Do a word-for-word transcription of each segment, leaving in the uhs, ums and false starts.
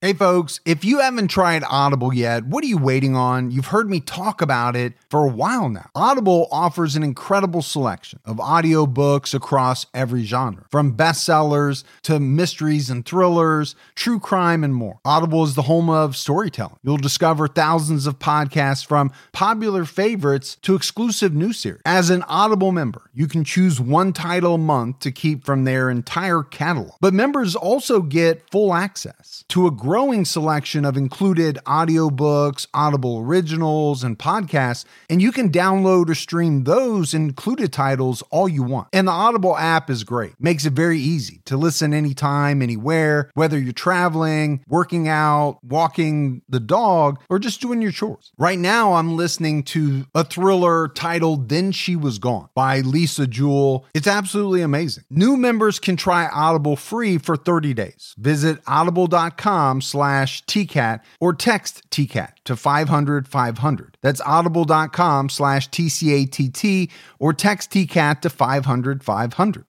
Hey folks, if you haven't tried Audible yet, what are you waiting on? You've heard me talk about it for a while now. Audible offers an incredible selection of audiobooks across every genre, from bestsellers to mysteries and thrillers, true crime, and more. Audible is the home of storytelling. You'll discover thousands of podcasts from popular favorites to exclusive new series. As an Audible member, you can choose one title a month to keep from their entire catalog. But members also get full access to a growing selection of included audiobooks, Audible originals, and podcasts, and you can download or stream those included titles all you want. And the Audible app is great. Makes it very easy to listen anytime, anywhere, whether you're traveling, working out, walking the dog, or just doing your chores. Right now, I'm listening to a thriller titled Then She Was Gone by Lisa Jewell. It's absolutely amazing. New members can try Audible free for thirty days. Visit audible.com slash TCAT or text T C A T to five hundred five hundred. That's audible.com slash TCATT or text T C A T to five hundred five hundred.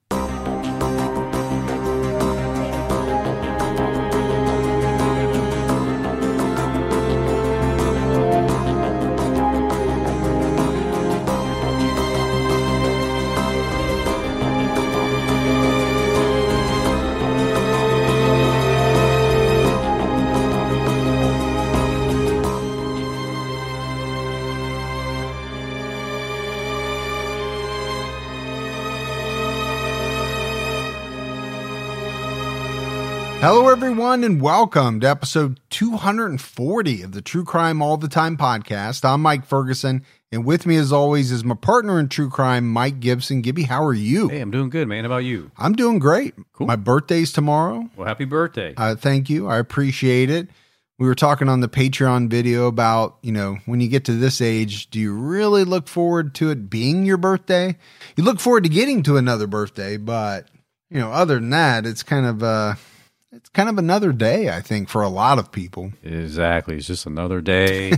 Hello, everyone, and welcome to episode two hundred forty of the True Crime All the Time podcast. I'm Mike Ferguson, and with me, as always, is my partner in true crime, Mike Gibson. Gibby, how are you? Hey, I'm doing good, man. How about you? I'm doing great. Cool. My birthday's tomorrow. Well, happy birthday. Uh, thank you. I appreciate it. We were talking on the Patreon video about, you know, when you get to this age, do you really look forward to it being your birthday? You look forward to getting to another birthday, but, you know, other than that, it's kind of uh It's kind of another day, I think, for a lot of people. Exactly. It's just another day.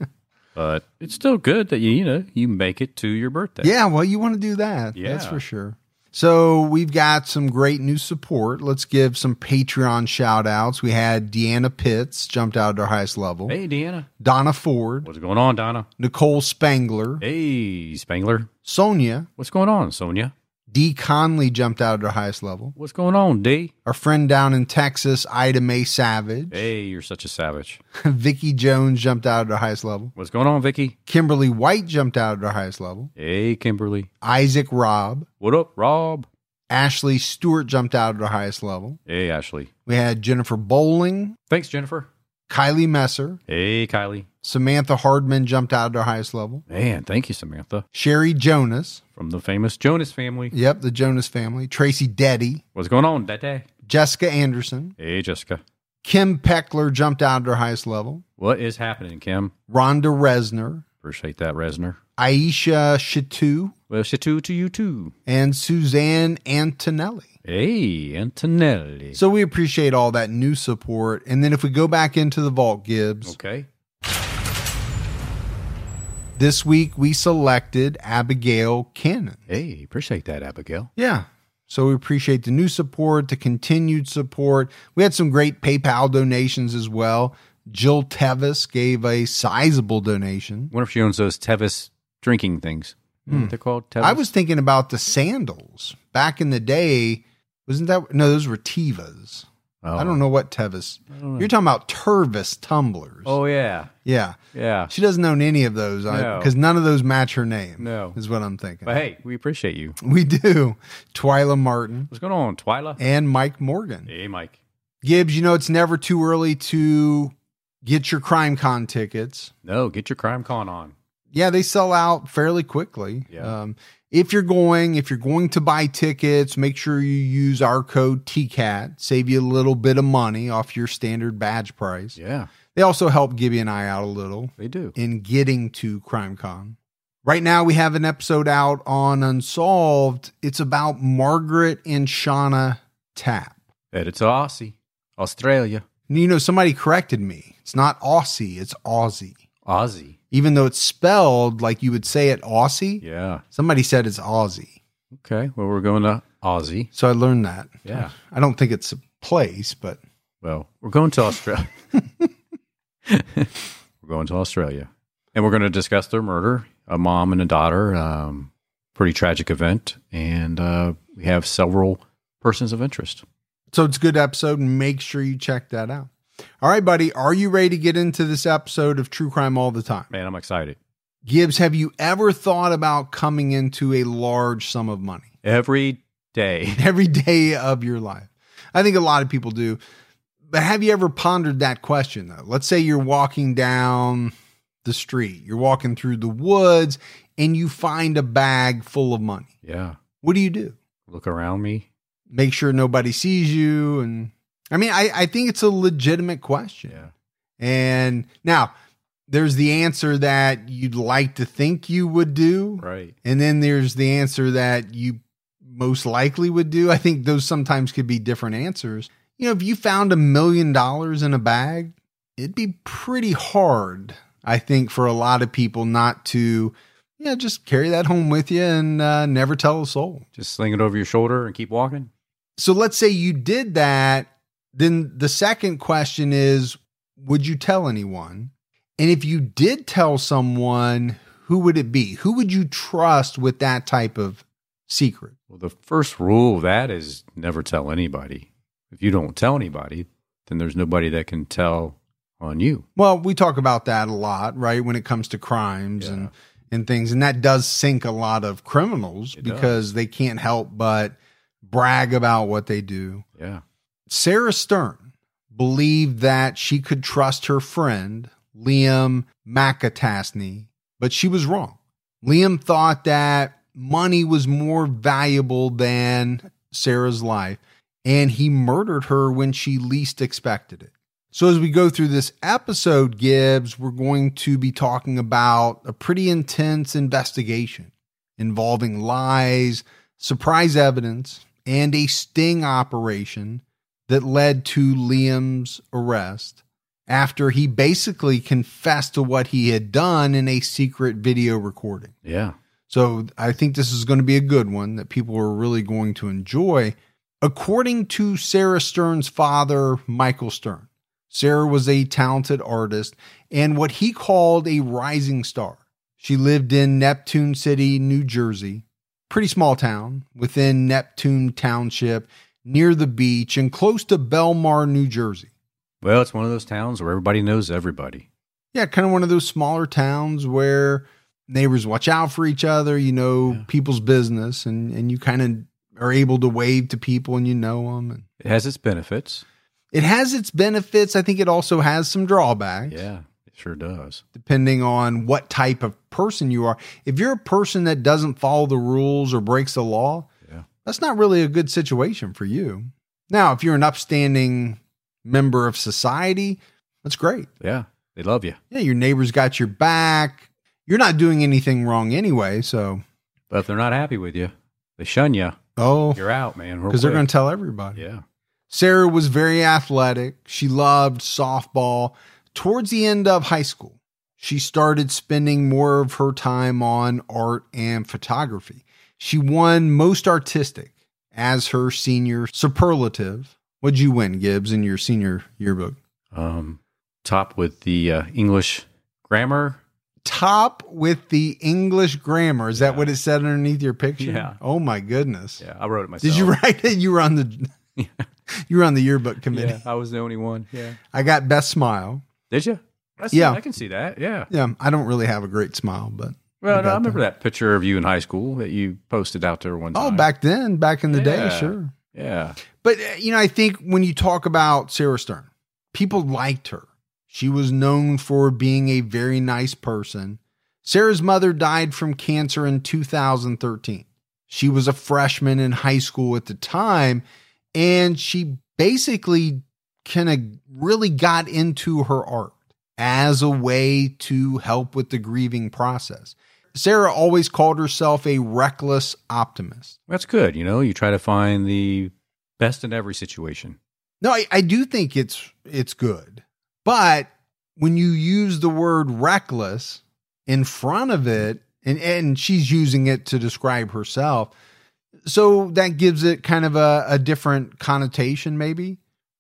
But it's still good that you, you know, you make it to your birthday. Yeah, well, you want to do that. Yeah. That's for sure. So we've got some great new support. Let's give some Patreon shout outs. We had Deanna Pitts jumped out at her highest level. Hey, Deanna. Donna Ford. What's going on, Donna? Nicole Spangler. Hey, Spangler. Sonia. What's going on, Sonia? Dee Conley jumped out at her highest level. What's going on, D? Our friend down in Texas, Ida Mae Savage. Hey, you're such a savage. Vicky Jones jumped out at her highest level. What's going on, Vicky? Kimberly White jumped out at her highest level. Hey, Kimberly. Isaac Robb. What up, Rob? Ashley Stewart jumped out at her highest level. Hey, Ashley. We had Jennifer Bowling. Thanks, Jennifer. Kylie Messer. Hey, Kylie. Samantha Hardman jumped out at her highest level. Man, thank you, Samantha. Sherry Jonas. From the famous Jonas family. Yep, the Jonas family. Tracy Deddy. What's going on, Dede? Jessica Anderson. Hey, Jessica. Kim Peckler jumped out at her highest level. What is happening, Kim? Rhonda Resner. Appreciate that, Resner. Aisha Chitu. Well, Chitu to you, too. And Suzanne Antonelli. Hey, Antonelli. So we appreciate all that new support. And then if we go back into the vault, Gibbs. Okay. This week we selected Abigail Cannon. Hey, appreciate that, Abigail. Yeah. So we appreciate the new support, the continued support. We had some great PayPal donations as well. Jill Tevis gave a sizable donation. Wonder if she owns those Tevis drinking things. Hmm. What they're called? Tevis? I was thinking about the sandals. Back in the day, wasn't that? No, those were Tevas. Oh. I don't know what Tevis. Know. You're talking about Tervis tumblers. Oh, yeah. Yeah. Yeah. She doesn't own any of those because no. none of those match her name. No. Is what I'm thinking. But hey, we appreciate you. We do. Twyla Martin. What's going on, Twyla? And Mike Morgan. Hey, Mike. Gibbs, you know, it's never too early to get your CrimeCon tickets. No, get your CrimeCon on. Yeah, they sell out fairly quickly. Yeah. Um, if you're going, if you're going to buy tickets, make sure you use our code T C A T. Save you a little bit of money off your standard badge price. Yeah. They also help Gibby and I out a little. They do. In getting to CrimeCon. Right now, we have an episode out on Unsolved. It's about Margaret and Shauna Tapp. And it's Aussie. Australia. You know, somebody corrected me. It's not Aussie, it's Aussie. Aussie. Even though it's spelled like you would say it Aussie. Yeah. Somebody said it's Aussie. Okay. Well, we're going to Aussie. So I learned that. Yeah. I don't think it's a place, but Well, we're going to Australia. We're going to Australia. And we're going to discuss their murder, a mom and a daughter. Um, pretty tragic event. And uh, we have several persons of interest. So it's a good episode, and make sure you check that out. All right, buddy. Are you ready to get into this episode of True Crime All the Time? Man, I'm excited. Gibbs, have you ever thought about coming into a large sum of money? Every day. Every day of your life. I think a lot of people do. But have you ever pondered that question, though? Let's say you're walking down the street, you're walking through the woods, and you find a bag full of money. Yeah. What do you do? Look around me. Make sure nobody sees you. And I mean, I, I think it's a legitimate question. Yeah. And now there's the answer that you'd like to think you would do. Right. And then there's the answer that you most likely would do. I think those sometimes could be different answers. You know, if you found a million dollars in a bag, it'd be pretty hard, I think, for a lot of people not to, yeah, just carry that home with you and uh, never tell a soul. Just sling it over your shoulder and keep walking. So let's say you did that. Then the second question is, would you tell anyone? And if you did tell someone, who would it be? Who would you trust with that type of secret? Well, the first rule of that is never tell anybody. If you don't tell anybody, then there's nobody that can tell on you. Well, we talk about that a lot, right? When it comes to crimes Yeah. and, and things. And that does sink a lot of criminals It because does. they can't help but brag about what they do. Yeah. Sarah Stern believed that she could trust her friend, Liam McAtasney, but she was wrong. Liam thought that money was more valuable than Sarah's life, and he murdered her when she least expected it. So as we go through this episode, Gibbs, we're going to be talking about a pretty intense investigation involving lies, surprise evidence, and a sting operation that led to Liam's arrest after he basically confessed to what he had done in a secret video recording. Yeah. So I think this is going to be a good one that people are really going to enjoy. According to Sarah Stern's father, Michael Stern, Sarah was a talented artist and what he called a rising star. She lived in Neptune City, New Jersey, pretty small town within Neptune Township, near the beach and close to Belmar, New Jersey. Well, it's one of those towns where everybody knows everybody. Yeah, kind of one of those smaller towns where neighbors watch out for each other, you know, Yeah. people's business, and, and you kind of are able to wave to people and you know them. And It has its benefits. it has its benefits. I think it also has some drawbacks. Yeah, it sure does. Depending on what type of person you are. If you're a person that doesn't follow the rules or breaks the law, Yeah. that's not really a good situation for you. Now, if you're an upstanding member of society, that's great. Yeah, they love you. Yeah, your neighbor's got your back. You're not doing anything wrong anyway, so. But if they're not happy with you, they shun you. Oh, You're out, man. because they're going to tell everybody. Yeah. Sarah was very athletic. She loved softball. Towards the end of high school, she started spending more of her time on art and photography. She won Most Artistic as her senior superlative. What'd you win, Gibbs, in your senior yearbook? Um, top with the uh, English grammar. Top with the English grammar. Is that Yeah. what it said underneath your picture? Yeah. Oh my goodness. Yeah, I wrote it myself. Did you write it? You were on the Yeah. you were on the yearbook committee. Yeah, I was the only one. Yeah. I got best smile. Did you? I see, Yeah. I can see that. Yeah. Yeah, I don't really have a great smile, but Well, I no, I got remember that picture of you in high school that you posted out there one time. oh, back then, back in the day, Yeah. sure. Yeah. But uh, you know, I think when you talk about Sarah Stern, people liked her. She was known for being a very nice person. Sarah's mother died from cancer in two thousand thirteen. She was a freshman in high school at the time, and she basically kind of really got into her art as a way to help with the grieving process. Sarah always called herself a reckless optimist. That's good. You know, you try to find the best in every situation. No, I, I do think it's it's good. But when you use the word reckless in front of it, and, and she's using it to describe herself, so that gives it kind of a, a different connotation, maybe.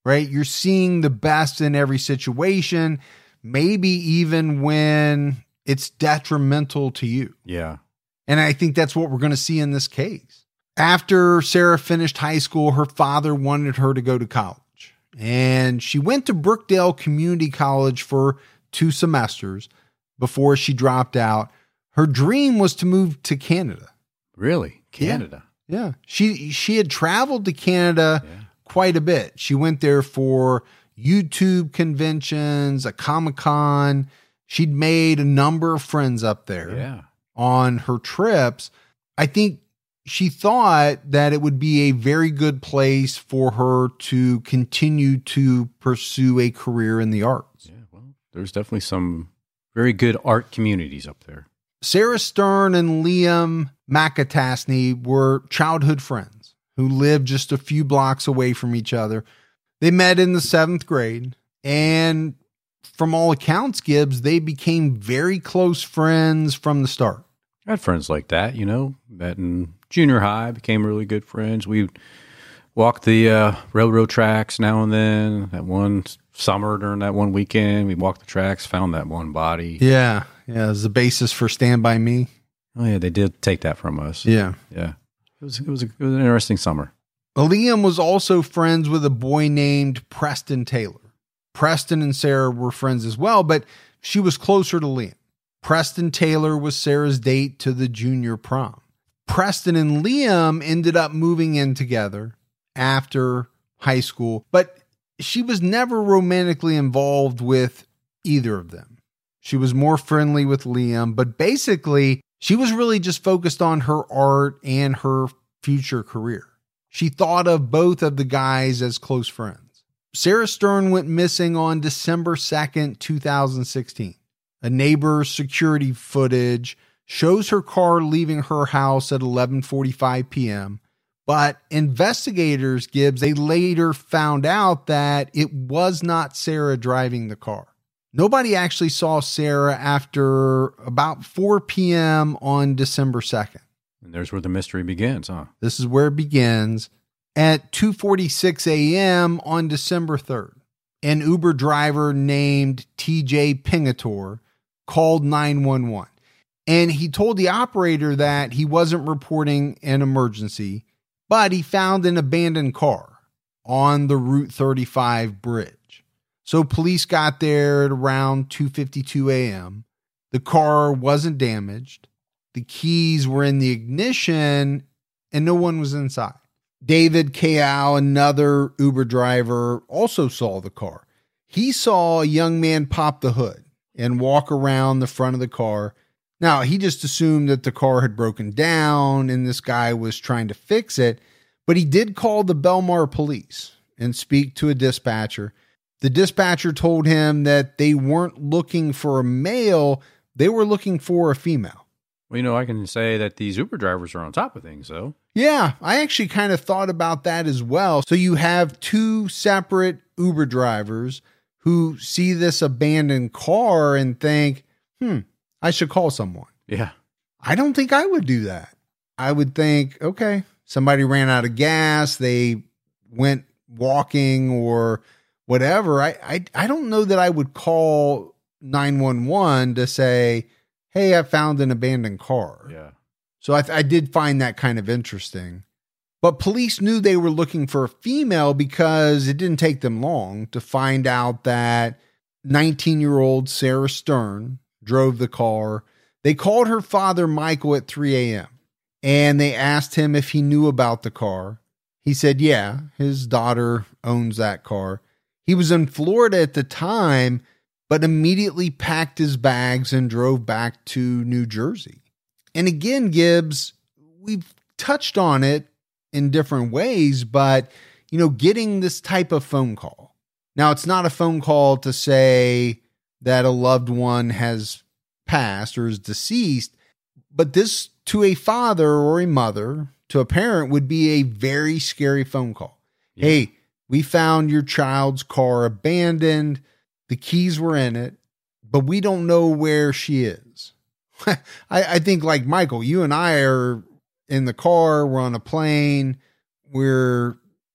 right? You're seeing the best in every situation, maybe even when it's detrimental to you. Yeah. And I think that's what we're going to see in this case. After Sarah finished high school, her father wanted her to go to college. And she went to Brookdale Community College for two semesters before she dropped out. Her dream was to move to Canada. Really? Canada? Yeah. yeah. She she had traveled to Canada yeah. quite a bit. She went there for YouTube conventions, a Comic-Con. She'd made a number of friends up there yeah. on her trips. I think she thought that it would be a very good place for her to continue to pursue a career in the arts. Yeah, well, there's definitely some very good art communities up there. Sarah Stern and Liam McAtasney were childhood friends who lived just a few blocks away from each other. They met in the seventh grade, and from all accounts, Gibbs, they became very close friends from the start. I had friends like that, you know, met in junior high, became really good friends. We walked the uh, railroad tracks now and then. That one summer during that one weekend, we walked the tracks, found that one body. Yeah, yeah, it was the basis for Stand By Me. Oh, yeah, they did take that from us. Yeah. Yeah. It was, it was, a, it was an interesting summer. Liam was also friends with a boy named Preston Taylor. Preston and Sarah were friends as well, but she was closer to Liam. Preston Taylor was Sarah's date to the junior prom. Preston and Liam ended up moving in together after high school, but she was never romantically involved with either of them. She was more friendly with Liam, but basically she was really just focused on her art and her future career. She thought of both of the guys as close friends. Sarah Stern went missing on December second, two thousand sixteen. A neighbor's security footage shows her car leaving her house at eleven forty-five p.m., but investigators, Gibbs, they later found out that it was not Sarah driving the car. Nobody actually saw Sarah after about four p.m. on December second. And there's where the mystery begins, huh? This is where it begins. At two forty-six a.m. on December third, an Uber driver named T J Pingator called nine one one. And he told the operator that he wasn't reporting an emergency, but he found an abandoned car on the Route thirty-five bridge. So police got there at around two fifty-two a.m. The car wasn't damaged. The keys were in the ignition and no one was inside. David Kao, another Uber driver, also saw the car. He saw a young man pop the hood and walk around the front of the car. Now, he just assumed that the car had broken down and this guy was trying to fix it, but he did call the Belmar police and speak to a dispatcher. The dispatcher told him that they weren't looking for a male, they were looking for a female. Well, you know, I can say that these Uber drivers are on top of things, though. Yeah, I actually kind of thought about that as well. So you have two separate Uber drivers who see this abandoned car and think, hmm, I should call someone. Yeah. I don't think I would do that. I would think, okay, somebody ran out of gas, they went walking or whatever. I, I, I don't know that I would call nine one one to say, hey, I found an abandoned car. Yeah. So I, th- I did find that kind of interesting. But police knew they were looking for a female because it didn't take them long to find out that nineteen-year-old Sarah Stern drove the car. They called her father, Michael, at three a.m. and they asked him if he knew about the car. He said, yeah, his daughter owns that car. He was in Florida at the time, but immediately packed his bags and drove back to New Jersey. And again, Gibbs, we've touched on it in different ways, but, you know, getting this type of phone call. Now, it's not a phone call to say that a loved one has passed or is deceased, but this to a father or a mother, to a parent, would be a very scary phone call. Yeah. Hey, we found your child's car abandoned. The keys were in it, but we don't know where she is. I, I think like Michael, you and I are in the car, we're on a plane, we're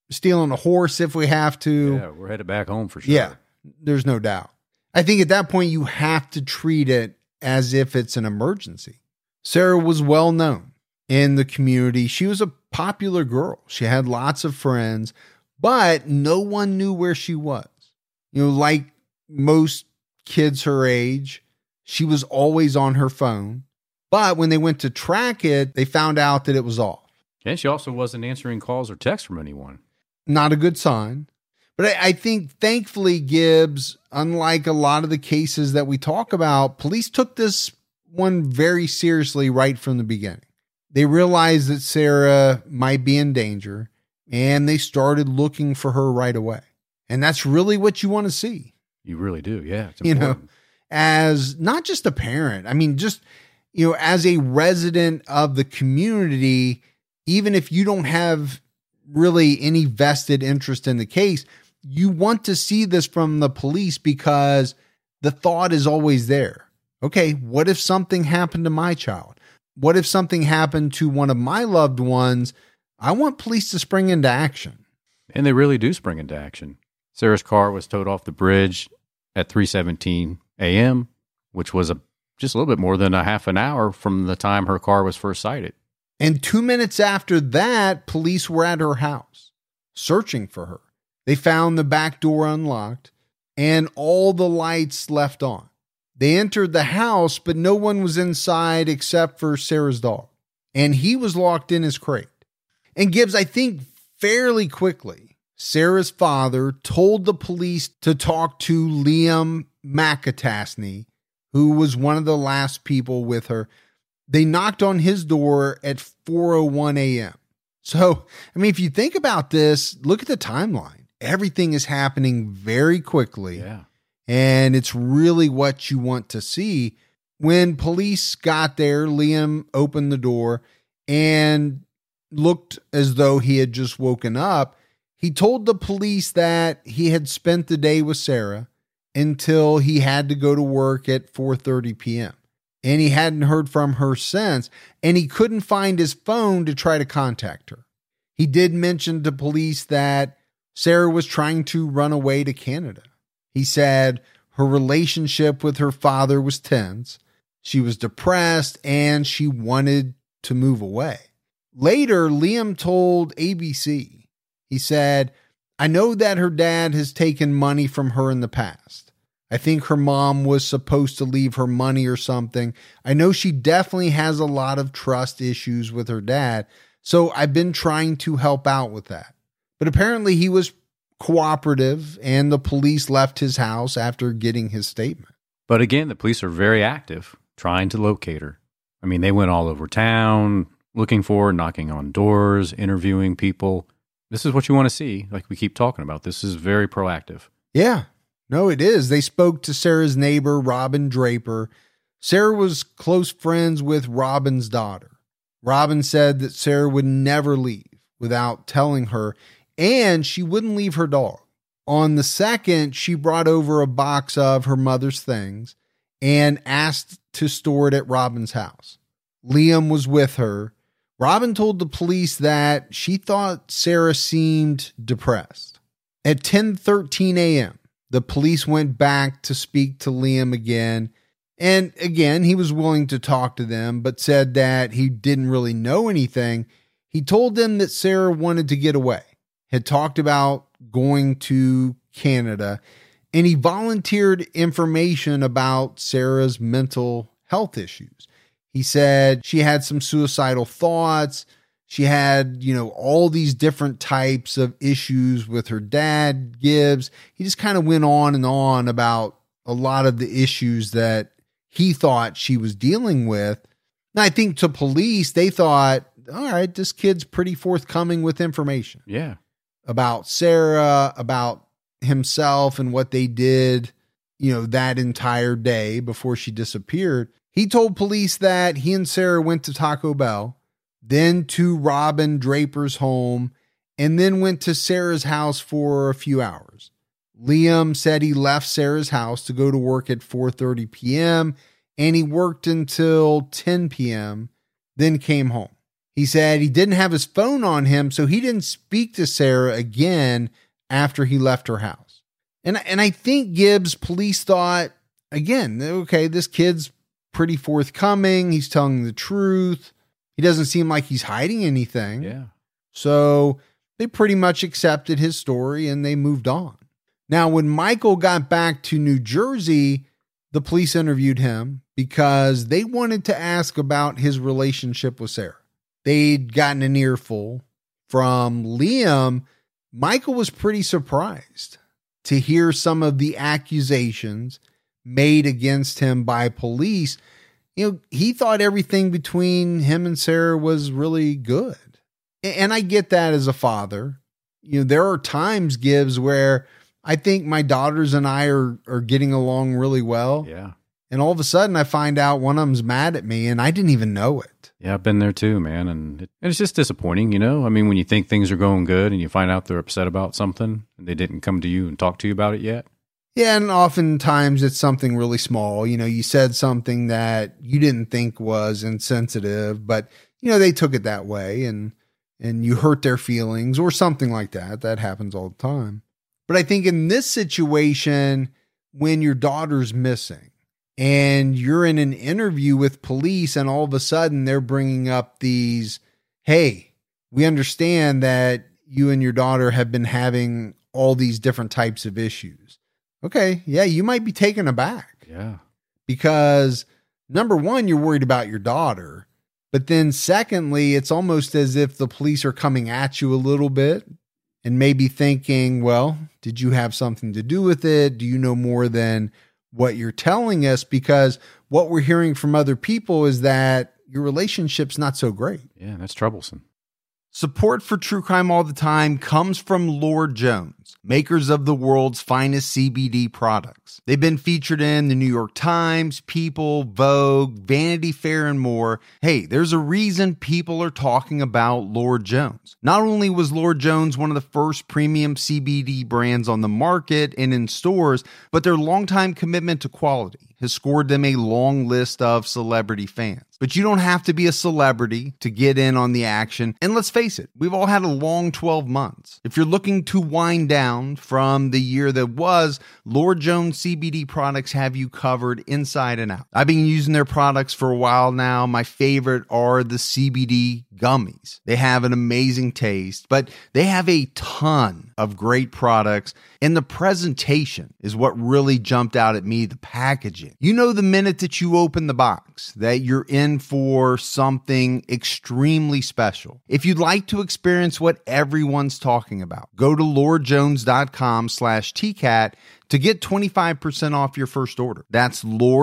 stealing a horse if we have to. Yeah, we're headed back home for sure. Yeah, there's no doubt. I think at that point you have to treat it as if it's an emergency. Sarah was well known in the community. She was a popular girl. She had lots of friends, but no one knew where she was. You know, like most kids her age, she was always on her phone. But when they went to track it, they found out that it was off. And she also wasn't answering calls or texts from anyone. Not a good sign. But I, I think, thankfully, Gibbs, unlike a lot of the cases that we talk about, police took this one very seriously right from the beginning. They realized that Sarah might be in danger, and they started looking for her right away. And that's really what you want to see. You really do, yeah. It's you important. know, as not just a parent, I mean, just, you know, as a resident of the community, even if you don't have really any vested interest in the case, you want to see this from the police because the thought is always there. Okay, what if something happened to my child? What if something happened to one of my loved ones? I want police to spring into action. And they really do spring into action. Sarah's car was towed off the bridge at three seventeen a.m., which was a just a little bit more than a half an hour from the time her car was first sighted. And two minutes after that, police were at her house searching for her. They found the back door unlocked and all the lights left on. They entered the house, but no one was inside except for Sarah's dog. And he was locked in his crate. And Gibbs, I think fairly quickly, Sarah's father told the police to talk to Liam McAtasney, who was one of the last people with her. They knocked on his door at four oh one a.m. So, I mean, if you think about this, look at the timeline. Everything is happening very quickly. Yeah. And it's really what you want to see. When police got there, Liam opened the door and looked as though he had just woken up. He told the police that he had spent the day with Sarah until he had to go to work at four thirty p.m. And he hadn't heard from her since, and he couldn't find his phone to try to contact her. He did mention to police that Sarah was trying to run away to Canada. He said her relationship with her father was tense. She was depressed and she wanted to move away. Later, Liam told A B C, he said, "I know that her dad has taken money from her in the past. I think her mom was supposed to leave her money or something. I know she definitely has a lot of trust issues with her dad, so I've been trying to help out with that." But apparently he was cooperative and the police left his house after getting his statement. But again, the police are very active trying to locate her. I mean, they went all over town looking for her, knocking on doors, interviewing people. This is what you want to see. Like we keep talking about, this is very proactive. Yeah, no, it is. They spoke to Sarah's neighbor, Robin Draper. Sarah was close friends with Robin's daughter. Robin said that Sarah would never leave without telling her, and she wouldn't leave her dog. On the second, she brought over a box of her mother's things and asked to store it at Robin's house. Liam was with her. Robin told the police that she thought Sarah seemed depressed. At ten thirteen a.m., the police went back to speak to Liam again. And again, he was willing to talk to them, but said that he didn't really know anything. He told them that Sarah wanted to get away, had talked about going to Canada, and he volunteered information about Sarah's mental health issues. He said she had some suicidal thoughts. She had, you know, all these different types of issues with her dad, Gibbs. He just kind of went on and on about a lot of the issues that he thought she was dealing with. And I think to police, they thought, all right, this kid's pretty forthcoming with information. Yeah. About Sarah, about himself and what they did, you know, that entire day before she disappeared. He told police that he and Sarah went to Taco Bell, then to Robin Draper's home, and then went to Sarah's house for a few hours. Liam said he left Sarah's house to go to work at four thirty p.m. and he worked until ten p.m., then came home. He said he didn't have his phone on him, so he didn't speak to Sarah again after he left her house. And, and I think Gibbs police thought, again, okay, this kid's pretty forthcoming. He's telling the truth. He doesn't seem like he's hiding anything. Yeah. So they pretty much accepted his story and they moved on. Now, when Michael got back to New Jersey, the police interviewed him because they wanted to ask about his relationship with Sarah. They'd gotten an earful from Liam. Michael was pretty surprised to hear some of the accusations made against him by police. You know, he thought everything between him and Sarah was really good. And I get that as a father. You know, there are times, Gibbs, where I think my daughters and I are, are getting along really well. Yeah. And all of a sudden I find out one of them's mad at me and I didn't even know it. Yeah, I've been there too, man. And, it, and it's just disappointing, you know? I mean, when you think things are going good and you find out they're upset about something and they didn't come to you and talk to you about it yet. Yeah, and oftentimes it's something really small. You know, you said something that you didn't think was insensitive, but, you know, they took it that way and and you hurt their feelings or something like that. That happens all the time. But I think in this situation, when your daughter's missing and you're in an interview with police and all of a sudden they're bringing up these, hey, we understand that you and your daughter have been having all these different types of issues. Okay, yeah, you might be taken aback. Yeah. Because number one, you're worried about your daughter. But then secondly, it's almost as if the police are coming at you a little bit and maybe thinking, well, did you have something to do with it? Do you know more than what you're telling us? Because what we're hearing from other people is that your relationship's not so great. Yeah, that's troublesome. Support for True Crime All the Time comes from Lord Jones, makers of the world's finest C B D products. They've been featured in the New York Times, People, Vogue, Vanity Fair, and more. Hey, there's a reason people are talking about Lord Jones. Not only was Lord Jones one of the first premium C B D brands on the market and in stores, but their longtime commitment to quality has scored them a long list of celebrity fans. But you don't have to be a celebrity to get in on the action. And let's face it, we've all had a long twelve months. If you're looking to wind down from the year that was, Lord Jones C B D products have you covered inside and out. I've been using their products for a while now. My favorite are the C B D gummies. They have an amazing taste, but they have a ton of great products. And the presentation is what really jumped out at me, the packaging. You know, the minute that you open the box, that you're in for something extremely special. If you'd like to experience what everyone's talking about, go to lordjones.com slash TCAT to get twenty-five percent off your first order. That's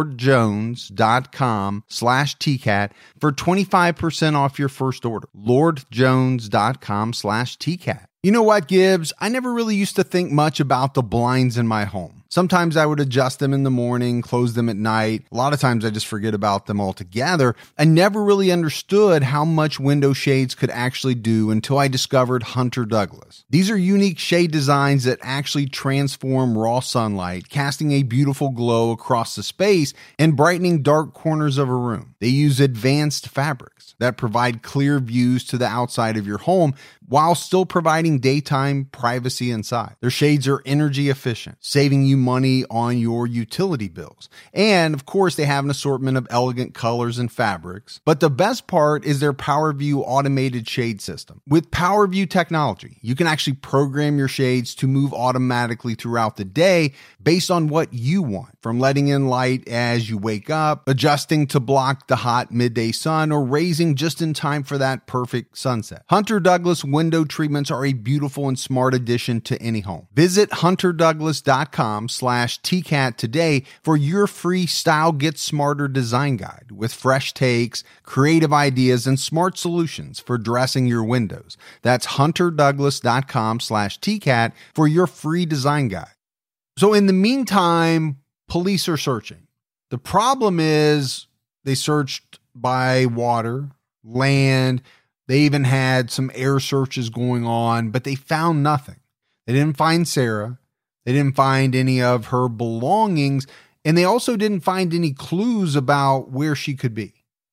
lordjones.com slash TCAT for twenty-five percent off your first order. lordjones.com slash TCAT. You know what, Gibbs? I never really used to think much about the blinds in my home. Sometimes I would adjust them in the morning, close them at night. A lot of times I just forget about them altogether. I never really understood how much window shades could actually do until I discovered Hunter Douglas. These are unique shade designs that actually transform raw sunlight, casting a beautiful glow across the space and brightening dark corners of a room. They use advanced fabrics that provide clear views to the outside of your home while still providing daytime privacy inside. Their shades are energy efficient, saving you money on your utility bills. And of course, they have an assortment of elegant colors and fabrics. But the best part is their PowerView automated shade system. With PowerView technology, you can actually program your shades to move automatically throughout the day based on what you want, from letting in light as you wake up, adjusting to block the hot midday sun, or raising just in time for that perfect sunset. Hunter Douglas window treatments are a beautiful and smart addition to any home. Visit hunterdouglas.com slash TCAT today for your free Style Get Smarter design guide with fresh takes, creative ideas, and smart solutions for dressing your windows. That's hunterdouglas.com slash TCAT for your free design guide. So in the meantime, police are searching. The problem is they searched by water, land. They even had some air searches going on, but they found nothing. They didn't find Sarah. They didn't find any of her belongings. And they also didn't find any clues about where she could be.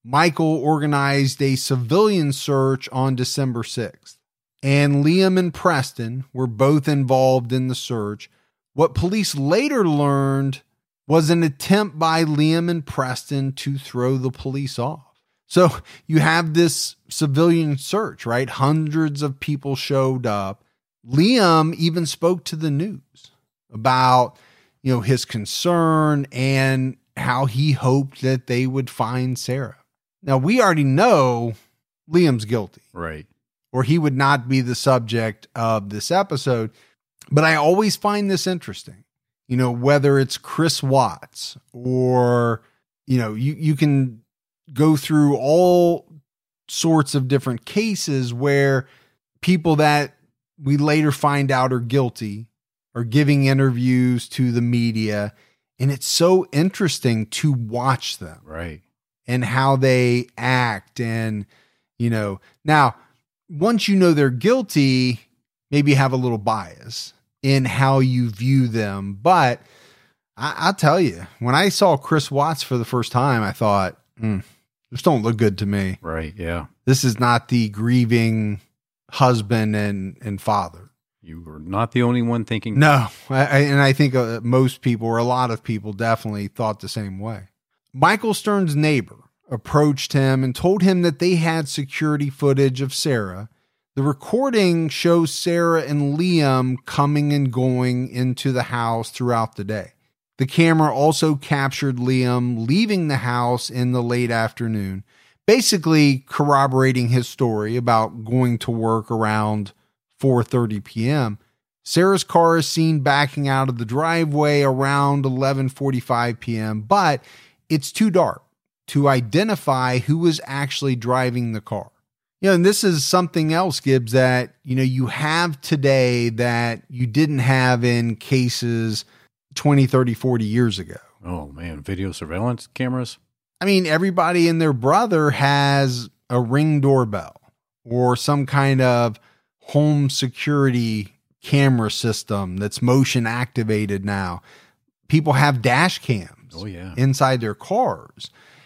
Michael organized a civilian search on December sixth, and Liam and Preston were both involved in the search. What police later learned was an attempt by Liam and Preston to throw the police off. So you have this civilian search, right? Hundreds of people showed up. Liam even spoke to the news about, you know, his concern and how he hoped that they would find Sarah. Now, we already know Liam's guilty. Right. Or he would not be the subject of this episode. But I always find this interesting. You know, whether it's Chris Watts or, you know, you, you can go through all sorts of different cases where people that we later find out are guilty are giving interviews to the media. And it's so interesting to watch them. Right. And how they act. And, you know, now, once you know they're guilty, maybe you have a little bias in how you view them. But I, I'll tell you, when I saw Chris Watts for the first time, I thought, mm, this don't look good to me. Right. Yeah. This is not the grieving husband and, and father. You were not the only one thinking. No. I, I, and I think uh, most people, or a lot of people, definitely thought the same way. Michael Stern's neighbor approached him and told him that they had security footage of Sarah. The recording shows Sarah and Liam coming and going into the house throughout the day. The camera also captured Liam leaving the house in the late afternoon, basically corroborating his story about going to work around four thirty p.m. Sarah's car is seen backing out of the driveway around eleven forty-five p.m., but it's too dark to identify who was actually driving the car. You know, and this is something else, Gibbs, that, you know, you have today that you didn't have in cases twenty, thirty, forty years ago. Oh, man. Video surveillance cameras? I mean, everybody and their brother has a Ring doorbell or some kind of home security camera system that's motion activated now. People have dash cams oh, yeah. inside their cars.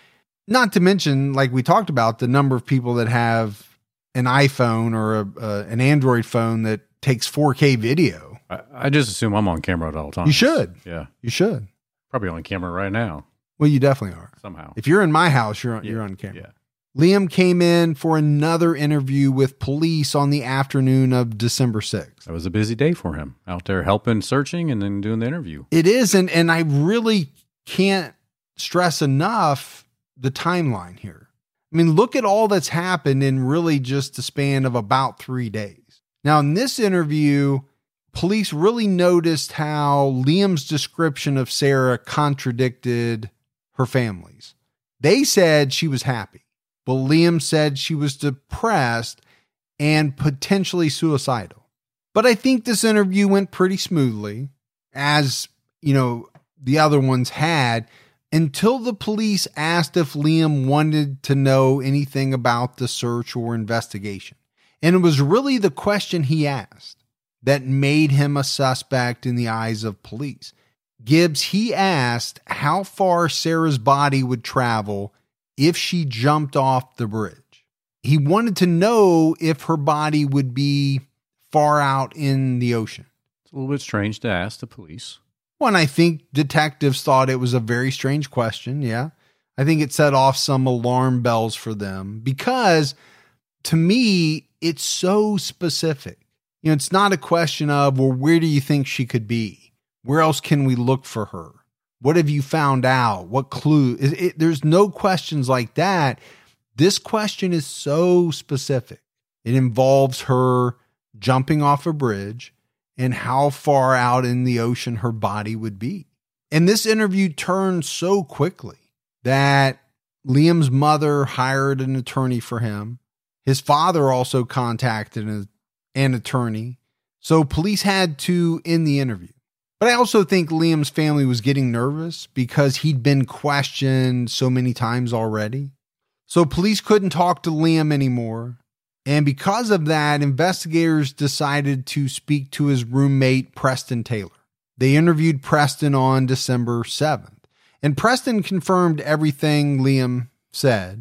Not to mention, like we talked about, the number of people that have an iPhone or a, uh, an Android phone that takes four K video. I, I just assume I'm on camera at all times. You should. Yeah. You should. Probably on camera right now. Well, you definitely are. Somehow. If you're in my house, you're on, yeah. you're on camera. Yeah. Liam came in for another interview with police on the afternoon of December sixth. That was a busy day for him. Out there helping, searching, and then doing the interview. It is, and, and I really can't stress enough the timeline here. I mean, look at all that's happened in really just the span of about three days. Now, in this interview, police really noticed how Liam's description of Sarah contradicted her family's. They said she was happy, but Liam said she was depressed and potentially suicidal. But I think this interview went pretty smoothly, as, you know, the other ones had, until the police asked if Liam wanted to know anything about the search or investigation. And it was really the question he asked that made him a suspect in the eyes of police. Gibbs, he asked how far Sarah's body would travel if she jumped off the bridge. He wanted to know if her body would be far out in the ocean. It's a little bit strange to ask the police. Well, and I think detectives thought it was a very strange question. Yeah. I think it set off some alarm bells for them because, to me, it's so specific. You know, it's not a question of, well, where do you think she could be? Where else can we look for her? What have you found out? What clue? It, it, there's no questions like that. This question is so specific. It involves her jumping off a bridge and how far out in the ocean her body would be. And this interview turned so quickly that Liam's mother hired an attorney for him. His father also contacted an, an attorney. So police had to end the interview. But I also think Liam's family was getting nervous because he'd been questioned so many times already. So police couldn't talk to Liam anymore. And because of that, investigators decided to speak to his roommate, Preston Taylor. They interviewed Preston on December seventh. And Preston confirmed everything Liam said.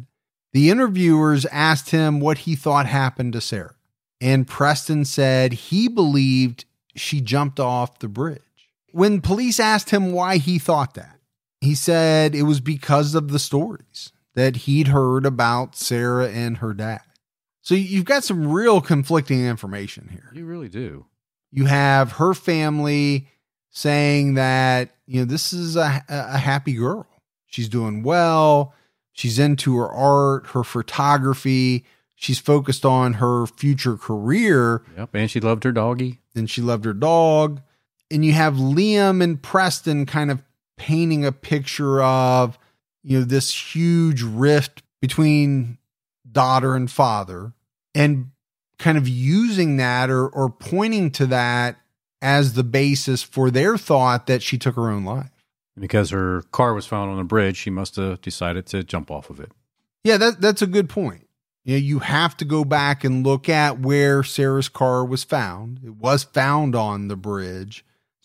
The interviewers asked him what he thought happened to Sarah, and Preston said he believed she jumped off the bridge. When police asked him why he thought that, he said it was because of the stories that he'd heard about Sarah and her dad. So you've got some real conflicting information here. You really do. You have her family saying that, you know, this is a, a happy girl. She's doing well. She's into her art, her photography. She's focused on her future career. Yep, and she loved her doggy. And she loved her dog. And you have Liam and Preston kind of painting a picture of, you know, this huge rift between daughter and father, and kind of using that or, or pointing to that as the basis for their thought that she took her own life. Because her car was found on a bridge, she must have decided to jump off of it. Yeah, that, that's a good point. You know, you have to go back and look at where Sarah's car was found. It was found on the bridge.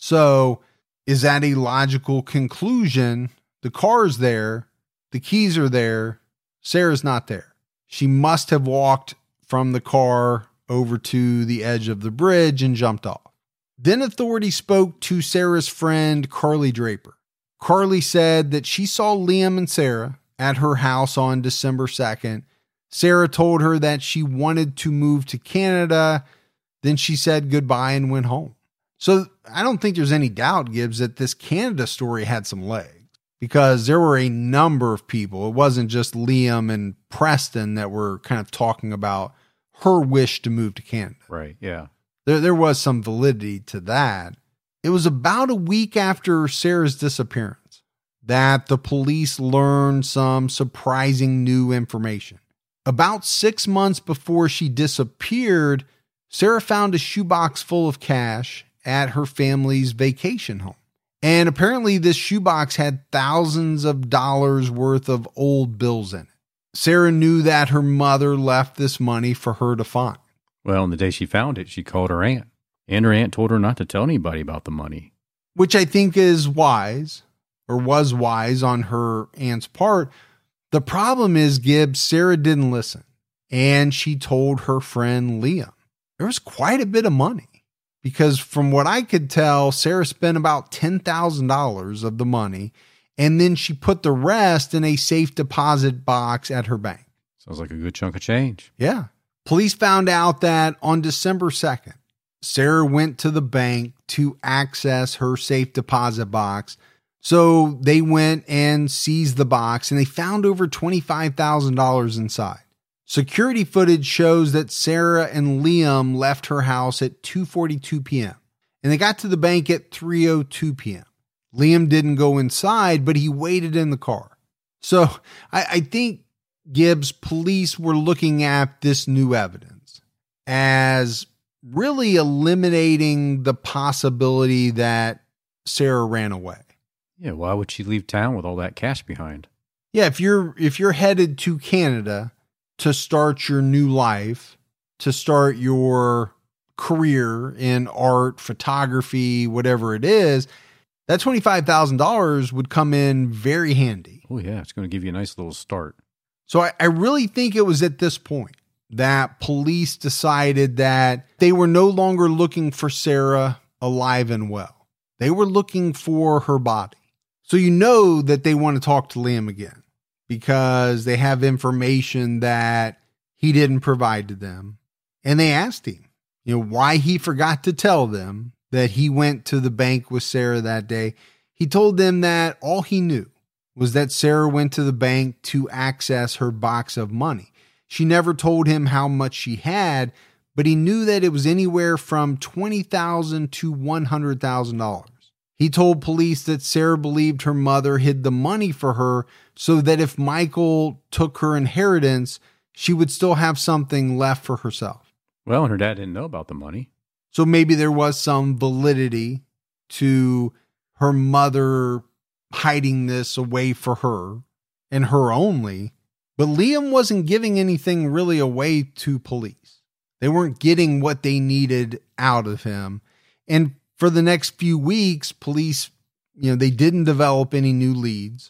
So is that a logical conclusion? The car's there. The keys are there. Sarah's not there. She must have walked from the car over to the edge of the bridge and jumped off. Then authorities spoke to Sarah's friend, Carly Draper. Carly said that she saw Liam and Sarah at her house on December second. Sarah told her that she wanted to move to Canada. Then she said goodbye and went home. So I don't think there's any doubt, Gibbs, that this Canada story had some legs, because there were a number of people. It wasn't just Liam and Preston that were kind of talking about her wish to move to Canada. Right, yeah. There, there was some validity to that. It was about a week after Sarah's disappearance that the police learned some surprising new information. About six months before she disappeared, Sarah found a shoebox full of cash at her family's vacation home. And apparently this shoebox had thousands of dollars worth of old bills in it. Sarah knew that her mother left this money for her to find. Well, on the day she found it, she called her aunt. And her aunt told her not to tell anybody about the money. Which I think is wise, or was wise on her aunt's part. The problem is, Gibbs, Sarah didn't listen. And she told her friend Liam. There was quite a bit of money. Because from what I could tell, Sarah spent about ten thousand dollars of the money, and then she put the rest in a safe deposit box at her bank. Sounds like a good chunk of change. Yeah. Police found out that on December second, Sarah went to the bank to access her safe deposit box. So they went and seized the box, and they found over twenty-five thousand dollars inside. Security footage shows that Sarah and Liam left her house at two forty-two p.m. and they got to the bank at three oh two p.m. Liam didn't go inside, but he waited in the car. So I, I think Gibbs police were looking at this new evidence as really eliminating the possibility that Sarah ran away. Yeah, why would she leave town with all that cash behind? Yeah, if you're if you're headed to Canada to start your new life, to start your career in art, photography, whatever it is, that twenty-five thousand dollars would come in very handy. Oh, yeah. It's going to give you a nice little start. So I, I really think it was at this point that police decided that they were no longer looking for Sarah alive and well. They were looking for her body. So you know that they want to talk to Liam again, because they have information that he didn't provide to them. And they asked him, you know, why he forgot to tell them that he went to the bank with Sarah that day. He told them that all he knew was that Sarah went to the bank to access her box of money. She never told him how much she had, but he knew that it was anywhere from twenty thousand dollars to one hundred thousand dollars. He told police that Sarah believed her mother hid the money for her so that if Michael took her inheritance, she would still have something left for herself. Well, and her dad didn't know about the money. So maybe there was some validity to her mother hiding this away for her and her only. But Liam wasn't giving anything really away to police. They weren't getting what they needed out of him. And for the next few weeks, police, you know, they didn't develop any new leads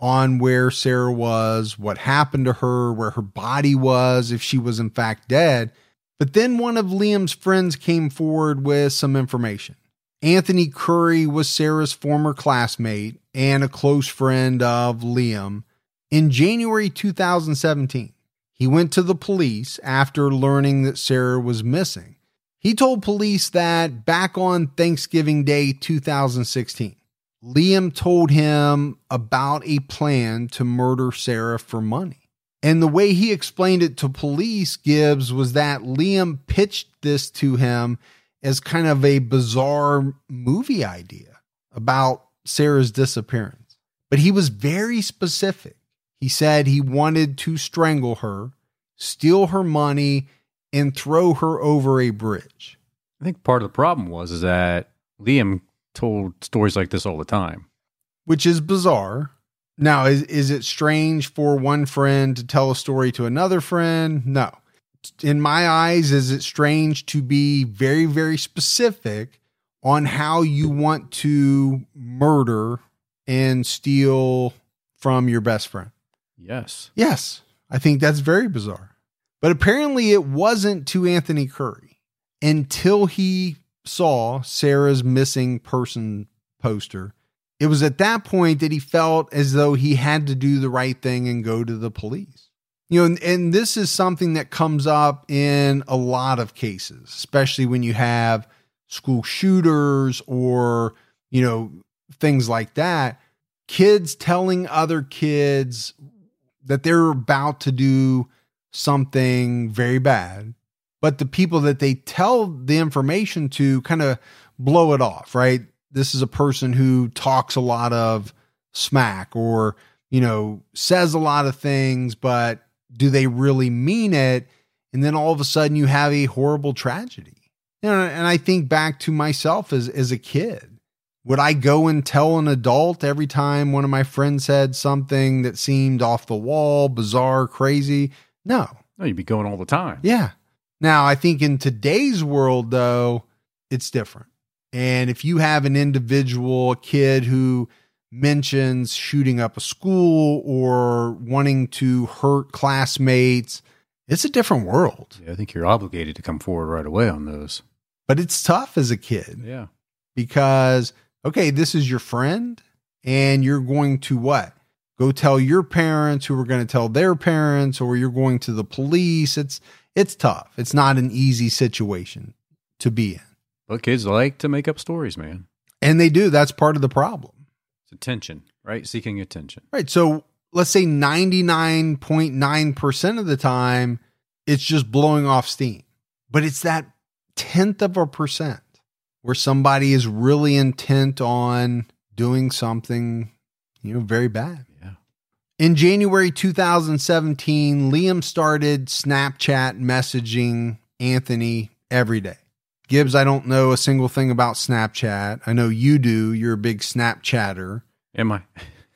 on where Sarah was, what happened to her, where her body was, if she was in fact dead. But then one of Liam's friends came forward with some information. Anthony Curry was Sarah's former classmate and a close friend of Liam. In January two thousand seventeen, he went to the police after learning that Sarah was missing. He told police that back on Thanksgiving Day two thousand sixteen, Liam told him about a plan to murder Sarah for money. And the way he explained it to police, Gibbs, was that Liam pitched this to him as kind of a bizarre movie idea about Sarah's disappearance. But he was very specific. He said he wanted to strangle her, steal her money, and throw her over a bridge. I think part of the problem was is that Liam told stories like this all the time. Which is bizarre. Now, is, is it strange for one friend to tell a story to another friend? No. In my eyes, is it strange to be very, very specific on how you want to murder and steal from your best friend? Yes. Yes. I think that's very bizarre. But apparently it wasn't to Anthony Curry until he saw Sarah's missing person poster. It was at that point that he felt as though he had to do the right thing and go to the police. You know, and, and this is something that comes up in a lot of cases, especially when you have school shooters or, you know, things like that. Kids telling other kids that they're about to do something very bad, but the people that they tell the information to kind of blow it off, right? This is a person who talks a lot of smack or, you know, says a lot of things, but do they really mean it? And then all of a sudden you have a horrible tragedy. You know, and I think back to myself as, as a kid. Would I go and tell an adult every time one of my friends said something that seemed off the wall, bizarre, crazy? No. No, you'd be going all the time. Yeah. Now, I think in today's world, though, it's different. And if you have an individual, a kid who mentions shooting up a school or wanting to hurt classmates, it's a different world. Yeah, I think you're obligated to come forward right away on those. But it's tough as a kid. Yeah. Because, okay, this is your friend and you're going to what? Go tell your parents who are going to tell their parents, or you're going to the police. It's, it's tough. It's not an easy situation to be in. But kids like to make up stories, man. And they do. That's part of the problem. It's attention, right? Seeking attention. Right. So let's say ninety-nine point nine percent of the time, it's just blowing off steam. But it's that tenth of a percent where somebody is really intent on doing something, you know, very bad. Yeah. In January two thousand seventeen, Liam started Snapchat messaging Anthony every day. Gibbs, I don't know a single thing about Snapchat. I know you do. You're a big Snapchatter. Am I?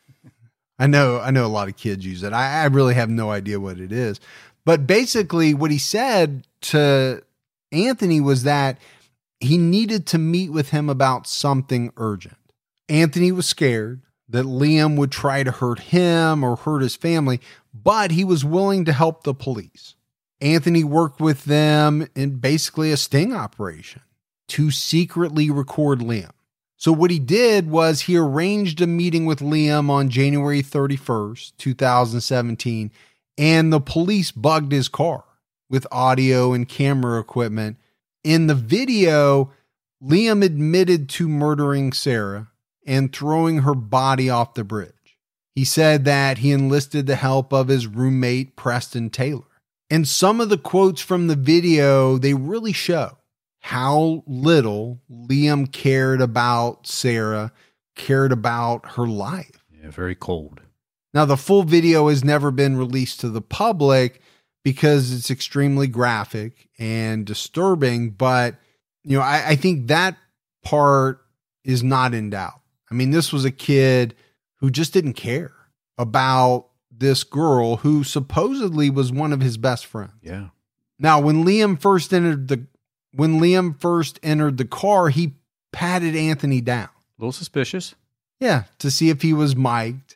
I know, I know a lot of kids use it. I, I really have no idea what it is. But basically what he said to Anthony was that he needed to meet with him about something urgent. Anthony was scared that Liam would try to hurt him or hurt his family, but he was willing to help the police. Anthony worked with them in basically a sting operation to secretly record Liam. So what he did was he arranged a meeting with Liam on January thirty-first, two thousand seventeen, and the police bugged his car with audio and camera equipment. In the video, Liam admitted to murdering Sarah and throwing her body off the bridge. He said that he enlisted the help of his roommate, Preston Taylor. And some of the quotes from the video, they really show how little Liam cared about Sarah, cared about her life. Yeah, very cold. Now, the full video has never been released to the public because it's extremely graphic and disturbing. But, you know, I, I think that part is not in doubt. I mean, this was a kid who just didn't care about this girl who supposedly was one of his best friends. Yeah. Now, when Liam first entered the when Liam first entered the car, he patted Anthony down. A little suspicious. Yeah, to see if he was mic'd.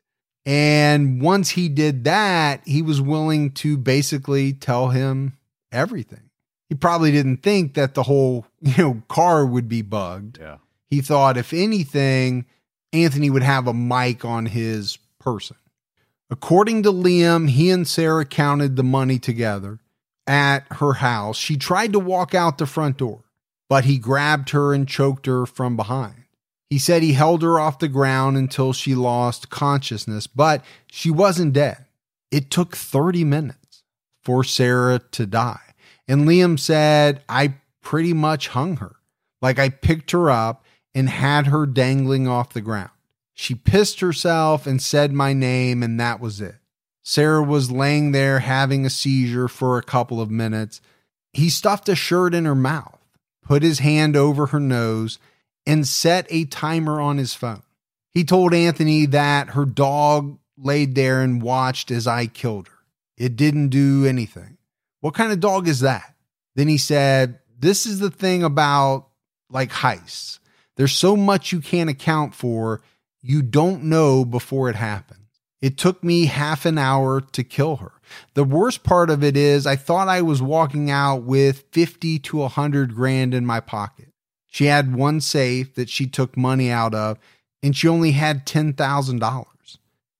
And once he did that, he was willing to basically tell him everything. He probably didn't think that the whole, you know, car would be bugged. Yeah. He thought, if anything, Anthony would have a mic on his person. According to Liam, he and Sarah counted the money together at her house. She tried to walk out the front door, but he grabbed her and choked her from behind. He said he held her off the ground until she lost consciousness, but she wasn't dead. It took thirty minutes for Sarah to die. And Liam said, I pretty much hung her. Like, I picked her up and had her dangling off the ground. She pissed herself and said my name, and that was it. Sarah was laying there having a seizure for a couple of minutes. He stuffed a shirt in her mouth, put his hand over her nose, and set a timer on his phone. He told Anthony that her dog laid there and watched as I killed her. It didn't do anything. What kind of dog is that? Then he said, this is the thing about like heists. There's so much you can't account for. You don't know before it happens. It took me half an hour to kill her. The worst part of it is I thought I was walking out with fifty to a hundred grand in my pocket. She had one safe that she took money out of, and she only had ten thousand dollars.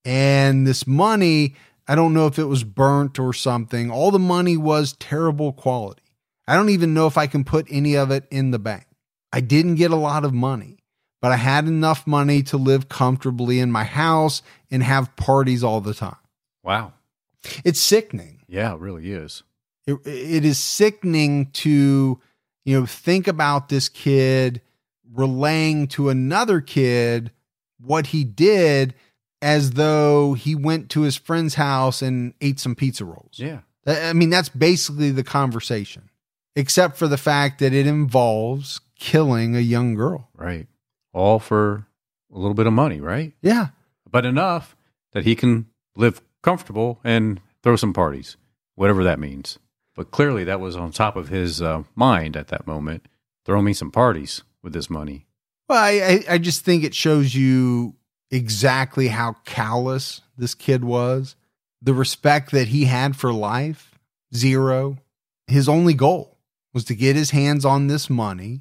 And this money, I don't know if it was burnt or something. All the money was terrible quality. I don't even know if I can put any of it in the bank. I didn't get a lot of money, but I had enough money to live comfortably in my house and have parties all the time. Wow. It's sickening. Yeah, it really is. It, it is sickening to, you know, think about this kid relaying to another kid what he did as though he went to his friend's house and ate some pizza rolls. Yeah. I mean, that's basically the conversation, except for the fact that it involves killing a young girl. Right. All for a little bit of money, right? Yeah. But enough that he can live comfortable and throw some parties, whatever that means. But clearly that was on top of his uh, mind at that moment. Throw me some parties with this money. Well, I, I just think it shows you exactly how callous this kid was. The respect that he had for life, zero. His only goal was to get his hands on this money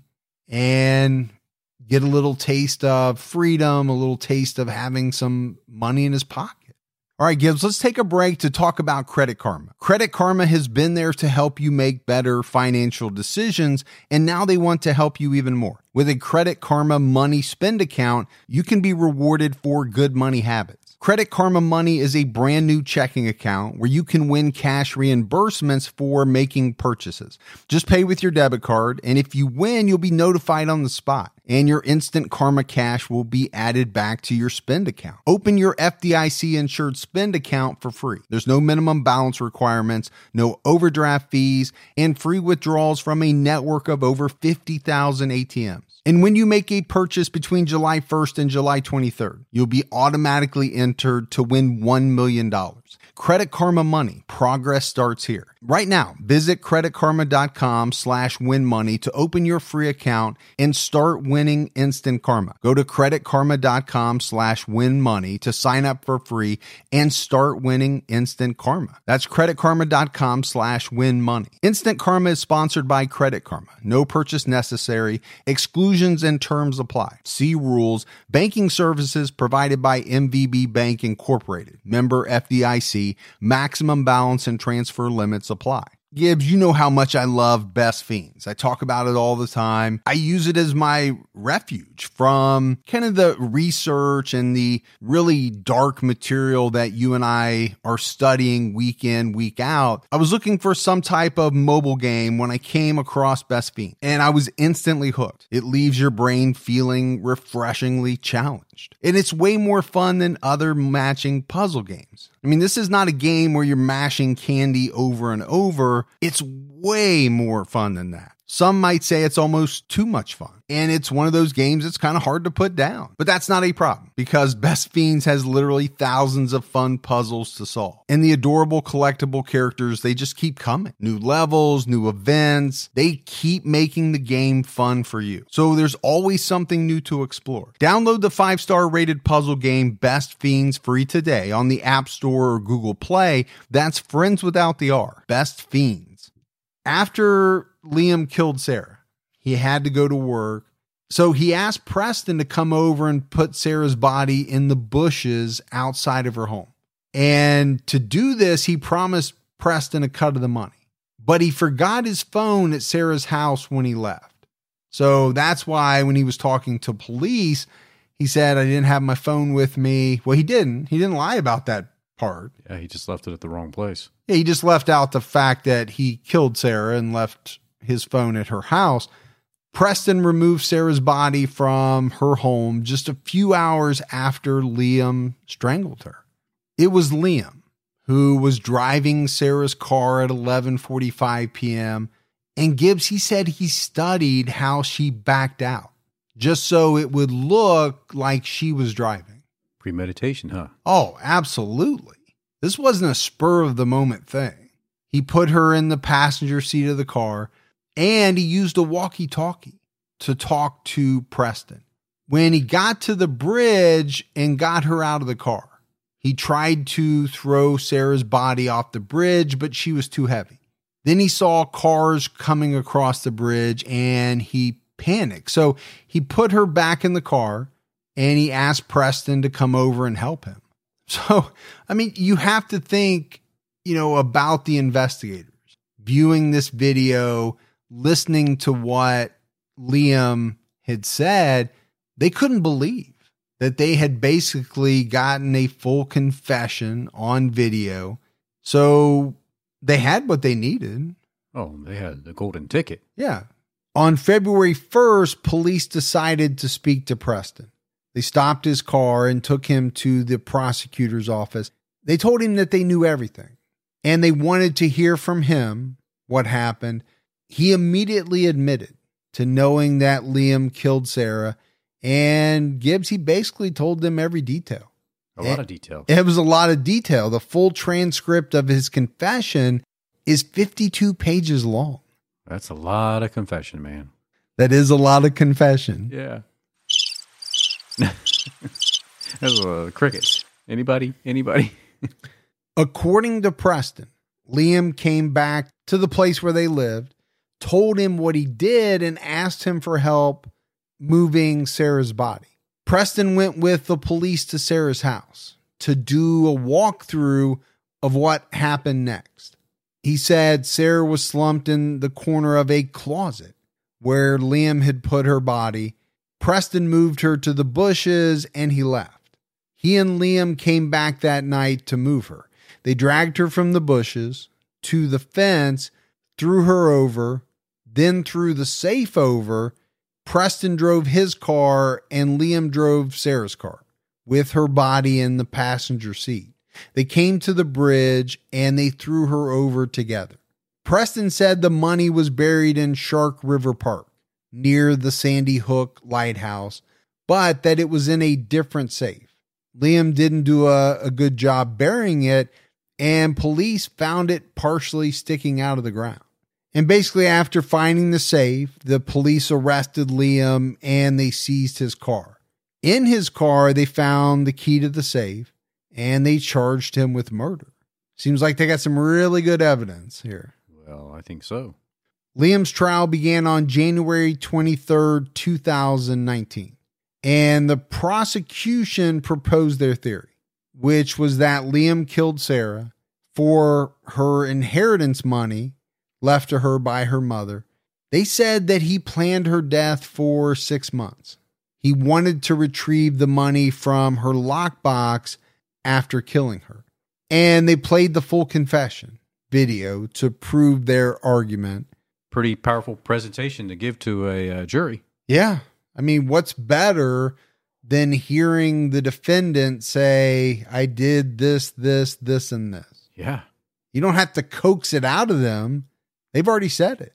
and get a little taste of freedom, a little taste of having some money in his pocket. All right, Gibbs, let's take a break to talk about Credit Karma. Credit Karma has been there to help you make better financial decisions, and now they want to help you even more. With a Credit Karma Money Spend account, you can be rewarded for good money habits. Credit Karma Money is a brand new checking account where you can win cash reimbursements for making purchases. Just pay with your debit card, and if you win, you'll be notified on the spot, and your instant Karma cash will be added back to your spend account. Open your F D I C insured spend account for free. There's no minimum balance requirements, no overdraft fees, and free withdrawals from a network of over fifty thousand A T Ms. And when you make a purchase between July first and July twenty-third, you'll be automatically entered to win one million dollars. Credit Karma Money. Progress starts here. Right now, visit creditkarma.com slash win money to open your free account and start winning instant karma. Go to creditkarma.com slash win money to sign up for free and start winning instant karma. That's creditkarma.com slash win money. Instant Karma is sponsored by Credit Karma. No purchase necessary. Exclusions and terms apply. See rules. Banking services provided by M V B Bank Incorporated. Member F D I C. Maximum balance and transfer limits apply. Gibbs, you know how much I love Best Fiends. I talk about it all the time. I use it as my refuge from kind of the research and the really dark material that you and I are studying week in, week out. I was looking for some type of mobile game when I came across Best Fiends, and I was instantly hooked. It leaves your brain feeling refreshingly challenged. And it's way more fun than other matching puzzle games. I mean, this is not a game where you're mashing candy over and over. It's way more fun than that. Some might say it's almost too much fun. And it's one of those games that's kind of hard to put down. But that's not a problem because Best Fiends has literally thousands of fun puzzles to solve. And the adorable collectible characters, they just keep coming. New levels, new events. They keep making the game fun for you. So there's always something new to explore. Download the five-star rated puzzle game Best Fiends free today on the App Store or Google Play. That's Friends without the R. Best Fiends. After Liam killed Sarah, he had to go to work. So he asked Preston to come over and put Sarah's body in the bushes outside of her home. And to do this, he promised Preston a cut of the money. But he forgot his phone at Sarah's house when he left. So that's why when he was talking to police, he said, I didn't have my phone with me. Well, he didn't. He didn't lie about that part. Yeah, he just left it at the wrong place. Yeah, he just left out the fact that he killed Sarah and left his phone at her house. Preston removed Sarah's body from her home just a few hours after Liam strangled her. It was Liam who was driving Sarah's car at eleven forty-five p.m. And Gibbs, he said he studied how she backed out just so it would look like she was driving. Premeditation, huh? Oh, absolutely. This wasn't a spur of the moment thing. He put her in the passenger seat of the car and he used a walkie-talkie to talk to Preston. When he got to the bridge and got her out of the car, he tried to throw Sarah's body off the bridge, but she was too heavy. Then he saw cars coming across the bridge and he panicked. So he put her back in the car and he asked Preston to come over and help him. So, I mean, you have to think, you know, about the investigators viewing this video, listening to what Liam had said. They couldn't believe that they had basically gotten a full confession on video. So they had what they needed. Oh, they had the golden ticket. Yeah. On February first, police decided to speak to Preston. They stopped his car and took him to the prosecutor's office. They told him that they knew everything and they wanted to hear from him what happened. He immediately admitted to knowing that Liam killed Sarah, and Gibbs, he basically told them every detail. A lot of detail. It was a lot of detail. The full transcript of his confession is fifty-two pages long. That's a lot of confession, man. That is a lot of confession. Yeah. That's uh, crickets. Anybody? Anybody? According to Preston, Liam came back to the place where they lived, told him what he did, and asked him for help moving Sarah's body. Preston went with the police to Sarah's house to do a walkthrough of what happened next. He said Sarah was slumped in the corner of a closet where Liam had put her body. Preston moved her to the bushes and he left. He and Liam came back that night to move her. They dragged her from the bushes to the fence, threw her over, then threw the safe over. Preston drove his car and Liam drove Sarah's car with her body in the passenger seat. They came to the bridge and they threw her over together. Preston said the money was buried in Shark River Park near the Sandy Hook Lighthouse, but that it was in a different safe. Liam didn't do a, a good job burying it, and police found it partially sticking out of the ground. And basically, after finding the safe, the police arrested Liam and they seized his car. In his car, they found the key to the safe and they charged him with murder. Seems like they got some really good evidence here. Well, I think so. Liam's trial began on January twenty-third, two thousand nineteen. And the prosecution proposed their theory, which was that Liam killed Sarah for her inheritance money left to her by her mother. They said that he planned her death for six months. He wanted to retrieve the money from her lockbox after killing her. And they played the full confession video to prove their argument. Pretty powerful presentation to give to a uh, jury. Yeah. I mean, what's better than hearing the defendant say, I did this, this, this, and this? Yeah. You don't have to coax it out of them. They've already said it.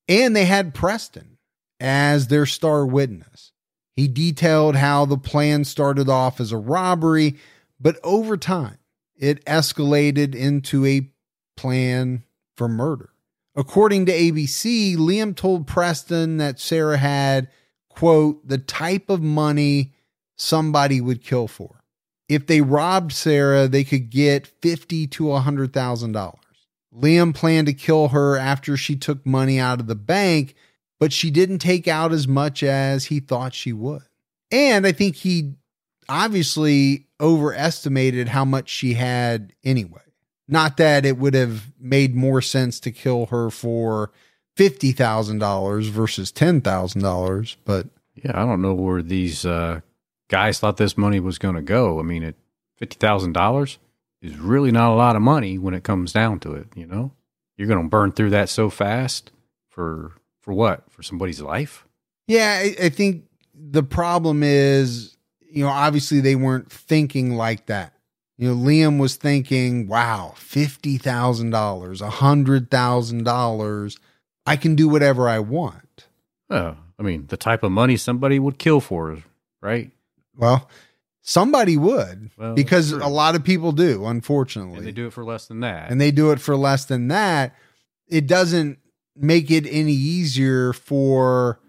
And they had Preston as their star witness. He detailed how the plan started off as a robbery, but over time, it escalated into a plan for murder. According to A B C, Liam told Preston that Sarah had, quote, the type of money somebody would kill for. If they robbed Sarah, they could get fifty thousand to one hundred thousand dollars. Liam planned to kill her after she took money out of the bank, but she didn't take out as much as he thought she would. And I think he obviously overestimated how much she had anyway. Not that it would have made more sense to kill her for fifty thousand dollars versus ten thousand dollars, but... Yeah, I don't know where these uh, guys thought this money was going to go. I mean, at fifty thousand dollars is really not a lot of money when it comes down to it, you know? You're going to burn through that so fast for for what? For somebody's life? Yeah, I, I think the problem is, you know, obviously they weren't thinking like that. You know, Liam was thinking, wow, fifty thousand dollars, one hundred thousand dollars. I can do whatever I want. Oh, I mean, the type of money somebody would kill for, right? Well, somebody would, well, because a lot of people do, unfortunately. And they do it for less than that. And they do it for less than that. It doesn't make it any easier for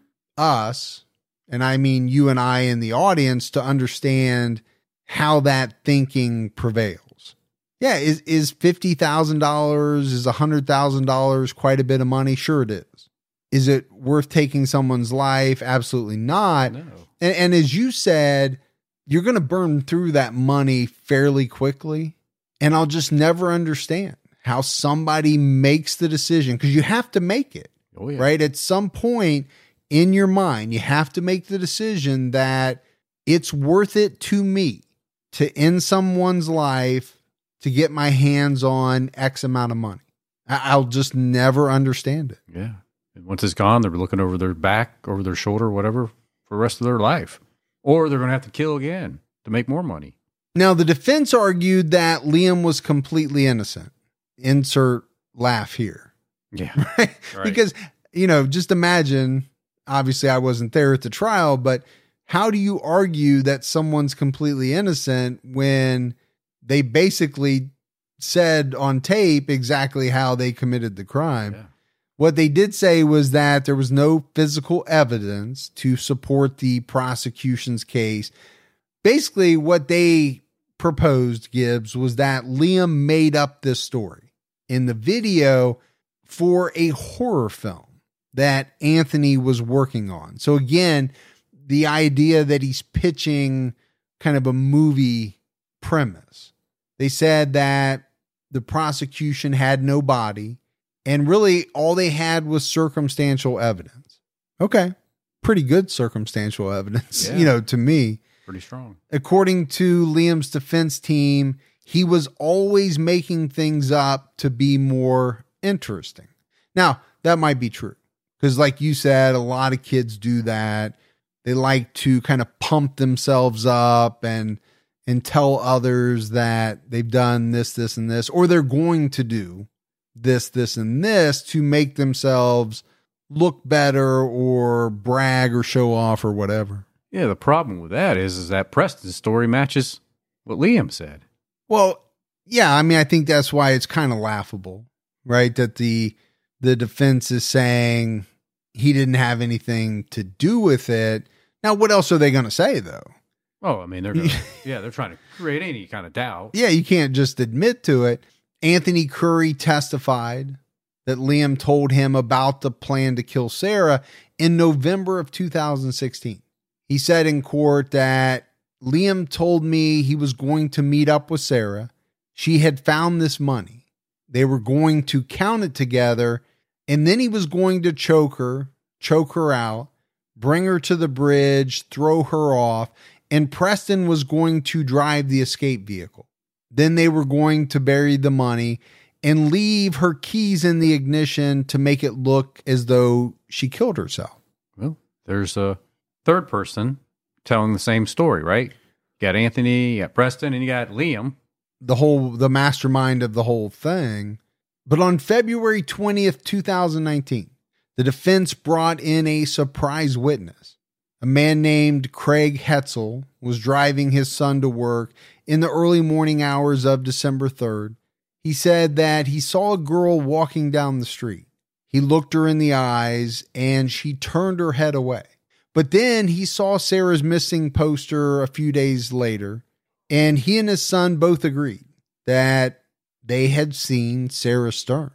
us, and I mean you and I in the audience, to understand how that thinking prevails. Yeah, is is fifty thousand dollars, is one hundred thousand dollars quite a bit of money? Sure it is. Is it worth taking someone's life? Absolutely not. No. And, and as you said, you're going to burn through that money fairly quickly. And I'll just never understand how somebody makes the decision, because you have to make it, oh, yeah. right? At some point in your mind, you have to make the decision that it's worth it to me to end someone's life to get my hands on X amount of money. I- I'll just never understand it. Yeah. And once it's gone, they're looking over their back, over their shoulder, whatever, for the rest of their life. Or they're going to have to kill again to make more money. Now, the defense argued that Liam was completely innocent. Insert laugh here. Yeah. Right? Right. Because, you know, just imagine, obviously I wasn't there at the trial, but how do you argue that someone's completely innocent when they basically said on tape exactly how they committed the crime? Yeah. What they did say was that there was no physical evidence to support the prosecution's case. Basically, what they proposed, Gibbs, was that Liam made up this story in the video for a horror film that Anthony was working on. So again, the idea that he's pitching kind of a movie premise. They said that the prosecution had no body, and really all they had was circumstantial evidence. Okay. Pretty good circumstantial evidence, Yeah. you know, to me. Pretty strong. According to Liam's defense team, he was always making things up to be more interesting. Now, that might be true, because like you said, a lot of kids do that. They like to kind of pump themselves up and and tell others that they've done this, this, and this, or they're going to do this, this, and this to make themselves look better or brag or show off or whatever. Yeah, the problem with that is, is that Preston's story matches what Liam said. Well, yeah, I mean, I think that's why it's kind of laughable, right? That the the defense is saying he didn't have anything to do with it. Now, what else are they going to say, though? Oh, I mean, they're gonna, yeah, they're trying to create any kind of doubt. Yeah, you can't just admit to it. Anthony Curry testified that Liam told him about the plan to kill Sarah in November of two thousand sixteen. He said in court that Liam told me he was going to meet up with Sarah. She had found this money. They were going to count it together, and then he was going to choke her, choke her out, bring her to the bridge, throw her off, and Preston was going to drive the escape vehicle. Then they were going to bury the money and leave her keys in the ignition to make it look as though she killed herself. Well, there's a third person telling the same story, right? You got Anthony, you got Preston, and you got Liam. The whole, the mastermind of the whole thing. But on February twentieth, twenty nineteen, the defense brought in a surprise witness. A man named Craig Hetzel was driving his son to work in the early morning hours of December third. He said that he saw a girl walking down the street. He looked her in the eyes and she turned her head away. But then he saw Sarah's missing poster a few days later, and he and his son both agreed that they had seen Sarah Stern.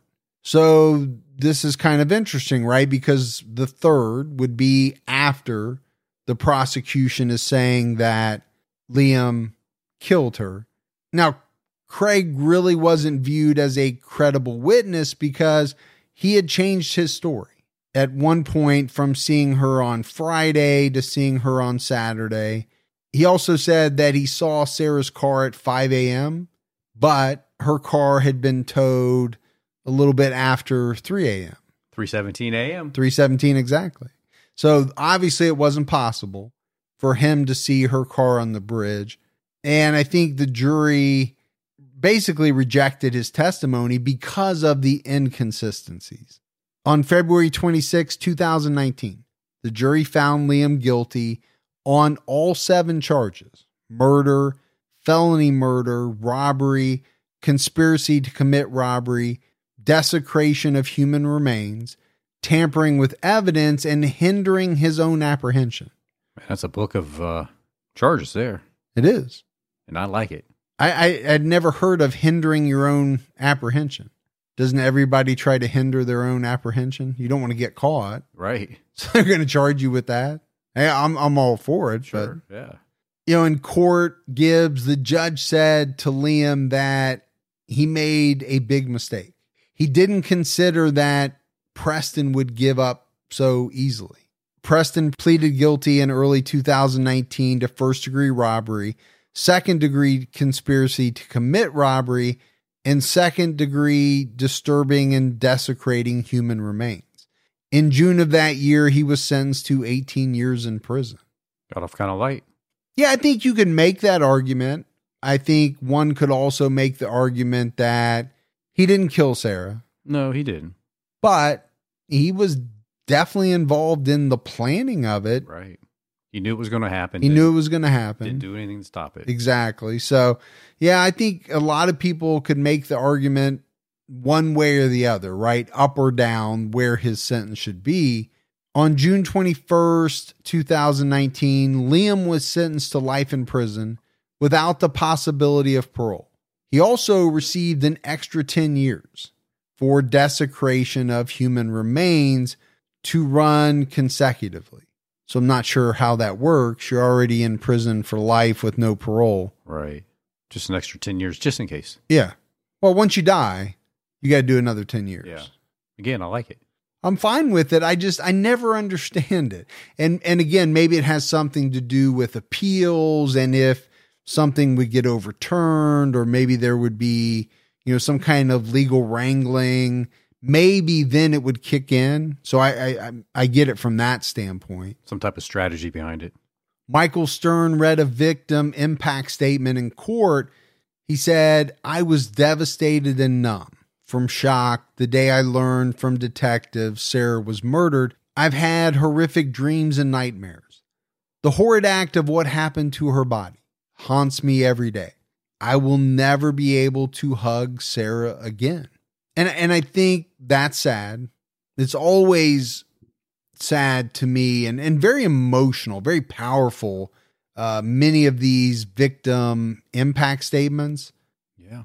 So this is kind of interesting, right? Because the third would be after the prosecution is saying that Liam killed her. Now, Craig really wasn't viewed as a credible witness because he had changed his story at one point from seeing her on Friday to seeing her on Saturday. He also said that he saw Sarah's car at five a.m., but her car had been towed a little bit after three a.m. three seventeen a.m. three seventeen exactly. So obviously it wasn't possible for him to see her car on the bridge. And I think the jury basically rejected his testimony because of the inconsistencies. On February twenty-sixth, twenty nineteen, the jury found Liam guilty on all seven charges: murder, felony murder, robbery, conspiracy to commit robbery, desecration of human remains, tampering with evidence, and hindering his own apprehension. Man, that's a book of uh, charges there. It is. And I like it. I, I had never heard of hindering your own apprehension. Doesn't everybody try to hinder their own apprehension? You don't want to get caught. Right. So they're going to charge you with that. Hey, I'm I'm all for it. Sure. But, yeah. You know, in court, Gibbs, the judge said to Liam that he made a big mistake. He didn't consider that Preston would give up so easily. Preston pleaded guilty in early two thousand nineteen to first-degree robbery, second-degree conspiracy to commit robbery, and second-degree disturbing and desecrating human remains. In June of that year, he was sentenced to eighteen years in prison. Got off kind of light. Yeah, I think you can make that argument. I think one could also make the argument that he didn't kill Sarah. No, he didn't. But he was definitely involved in the planning of it. Right. He knew it was going to happen. He knew it was going to happen. Didn't do anything to stop it. Exactly. So, yeah, I think a lot of people could make the argument one way or the other, right? Up or down where his sentence should be. On June twenty-first, twenty nineteen, Liam was sentenced to life in prison without the possibility of parole. He also received an extra ten years for desecration of human remains to run consecutively. So I'm not sure how that works. You're already in prison for life with no parole. Right. Just an extra ten years, just in case. Yeah. Well, once you die, you got to do another ten years. Yeah. Again, I like it. I'm fine with it. I just, I never understand it. And, and again, maybe it has something to do with appeals, and if something would get overturned, or maybe there would be, you know, some kind of legal wrangling, maybe then it would kick in. So I, I, I get it from that standpoint. Some type of strategy behind it. Michael Stern read a victim impact statement in court. He said, "I was devastated and numb from shock the day I learned from detectives Sarah was murdered. I've had horrific dreams and nightmares. The horrid act of what happened to her body haunts me every day. I will never be able to hug Sarah again." And, and I think that's sad. It's always sad to me, and, and very emotional, very powerful. Uh, many of these victim impact statements. Yeah.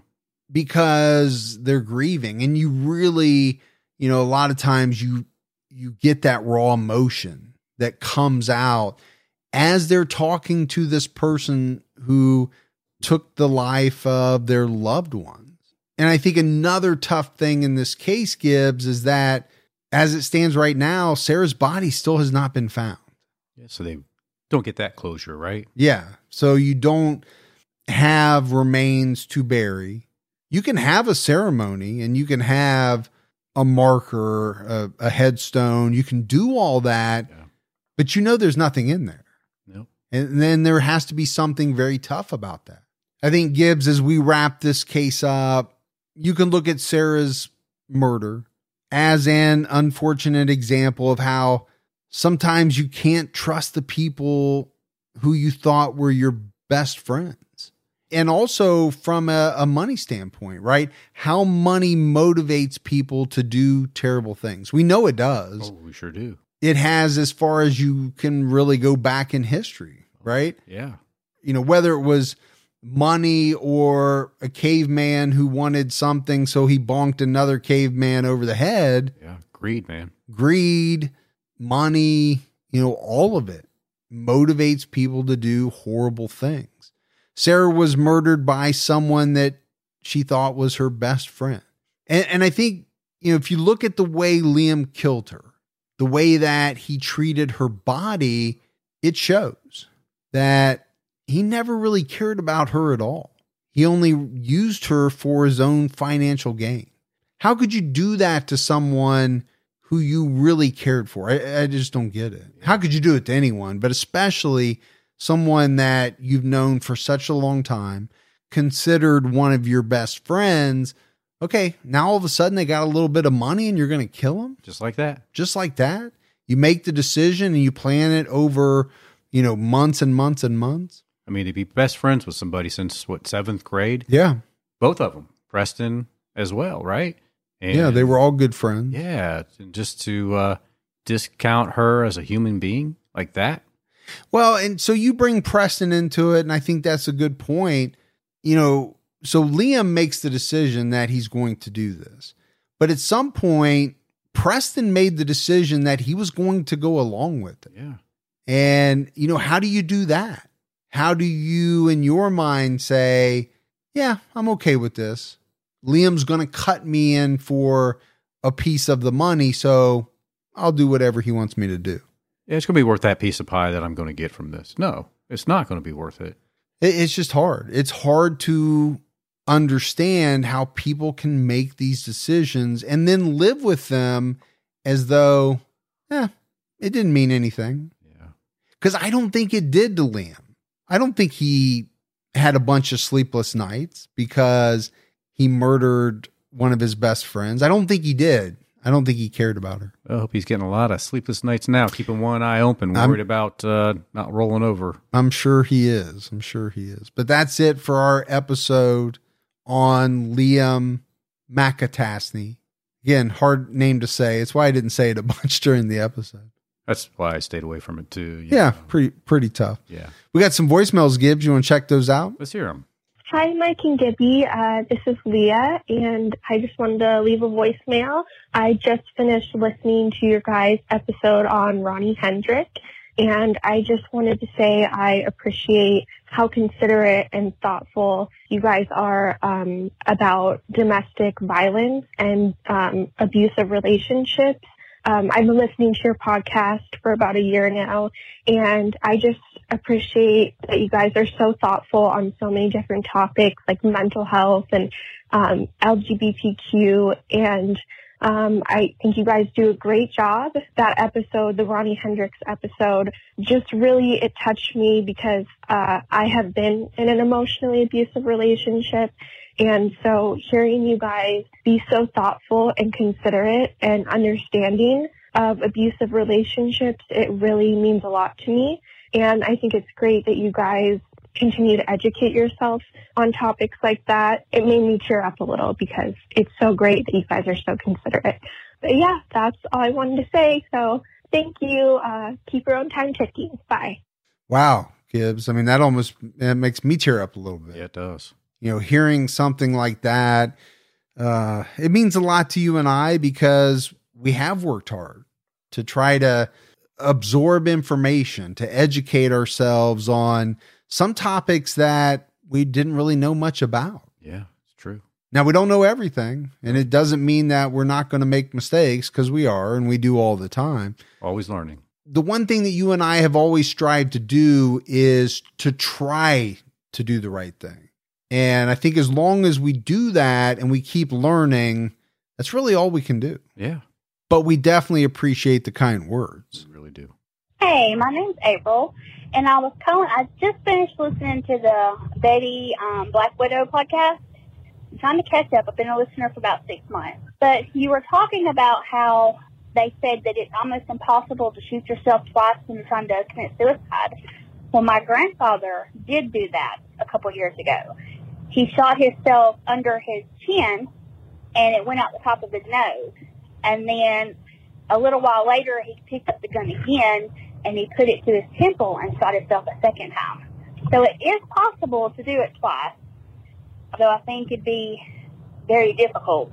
Because they're grieving, and you really, you know, a lot of times you, you get that raw emotion that comes out as they're talking to this person who took the life of their loved ones. And I think another tough thing in this case, Gibbs, is that as it stands right now, Sarah's body still has not been found. Yeah, so they don't get that closure, right? Yeah. So you don't have remains to bury. You can have a ceremony, and you can have a marker, a, a headstone. You can do all that, yeah. But you know there's nothing in there. Nope. And then there has to be something very tough about that. I think, Gibbs, as we wrap this case up, you can look at Sarah's murder as an unfortunate example of how sometimes you can't trust the people who you thought were your best friends. And also from a, a money standpoint, right? How money motivates people to do terrible things. We know it does. Oh, we sure do. It has, as far as you can really go back in history, right? Yeah. You know, whether it was money or a caveman who wanted something, so he bonked another caveman over the head. Yeah. Greed, man. Greed, money, you know, all of it motivates people to do horrible things. Sarah was murdered by someone that she thought was her best friend. And, and I think, you know, if you look at the way Liam killed her, the way that he treated her body, it shows that he never really cared about her at all. He only used her for his own financial gain. How could you do that to someone who you really cared for? I, I just don't get it. How could you do it to anyone, but especially someone that you've known for such a long time, considered one of your best friends? Okay, now all of a sudden they got a little bit of money and you're going to kill them? Just like that. Just like that? You make the decision and you plan it over, you know, months and months and months? I mean, to be best friends with somebody since, what, seventh grade? Yeah. Both of them. Preston as well, right? And yeah, they were all good friends. Yeah, just to uh, discount her as a human being like that. Well, and so you bring Preston into it, and I think that's a good point. You know, so Liam makes the decision that he's going to do this. But at some point, Preston made the decision that he was going to go along with it. Yeah. And, you know, how do you do that? How do you, in your mind, say, yeah, I'm okay with this. Liam's going to cut me in for a piece of the money, so I'll do whatever he wants me to do. Yeah, it's going to be worth that piece of pie that I'm going to get from this. No, it's not going to be worth it. It's just hard. It's hard to understand how people can make these decisions and then live with them as though, eh, it didn't mean anything. Yeah. Because I don't think it did to Liam. I don't think he had a bunch of sleepless nights because he murdered one of his best friends. I don't think he did. I don't think he cared about her. I hope he's getting a lot of sleepless nights now, keeping one eye open, worried I'm, about uh, not rolling over. I'm sure he is. I'm sure he is. But that's it for our episode on Liam McAtasney. Again, hard name to say. It's why I didn't say it a bunch during the episode. That's why I stayed away from it too. Yeah, know. pretty pretty tough. Yeah. We got some voicemails, Gibbs. You want to check those out? Let's hear them. Hi, Mike and Gibby. Uh, this is Leah, and I just wanted to leave a voicemail. I just finished listening to your guys' episode on Ronnie Hendrick, and I just wanted to say I appreciate how considerate and thoughtful you guys are um, about domestic violence and um, abusive relationships. Um, I've been listening to your podcast for about a year now, and I just appreciate that you guys are so thoughtful on so many different topics like mental health and um, L G B T Q. And um, I think you guys do a great job. That episode, the Ronnie Hendricks episode, just really, it touched me because uh, I have been in an emotionally abusive relationship. And so hearing you guys be so thoughtful and considerate and understanding of abusive relationships, it really means a lot to me. And I think it's great that you guys continue to educate yourself on topics like that. It made me tear up a little because it's so great that you guys are so considerate. But yeah, that's all I wanted to say. So thank you. Uh, keep your own time ticking. Bye. Wow, Gibbs. I mean, that almost that makes me tear up a little bit. Yeah, it does. You know, hearing something like that, uh, it means a lot to you and I because we have worked hard to try to absorb information, to educate ourselves on some topics that we didn't really know much about. Yeah, it's true. Now, we don't know everything, and it doesn't mean that we're not going to make mistakes, because we are, and we do all the time. Always learning. The one thing that you and I have always strived to do is to try to do the right thing. And I think as long as we do that and we keep learning, that's really all we can do. Yeah. But we definitely appreciate the kind words. We really do. Hey, my name's April, and I was calling. I just finished listening to the Betty um, Black Widow podcast. I'm trying to catch up. I've been a listener for about six months. But you were talking about how they said that it's almost impossible to shoot yourself twice when you're trying to commit suicide. Well, my grandfather did do that a couple years ago. He shot himself under his chin, and it went out the top of his nose. And then a little while later, he picked up the gun again, and he put it to his temple and shot himself a second time. So it is possible to do it twice, although I think it'd be very difficult.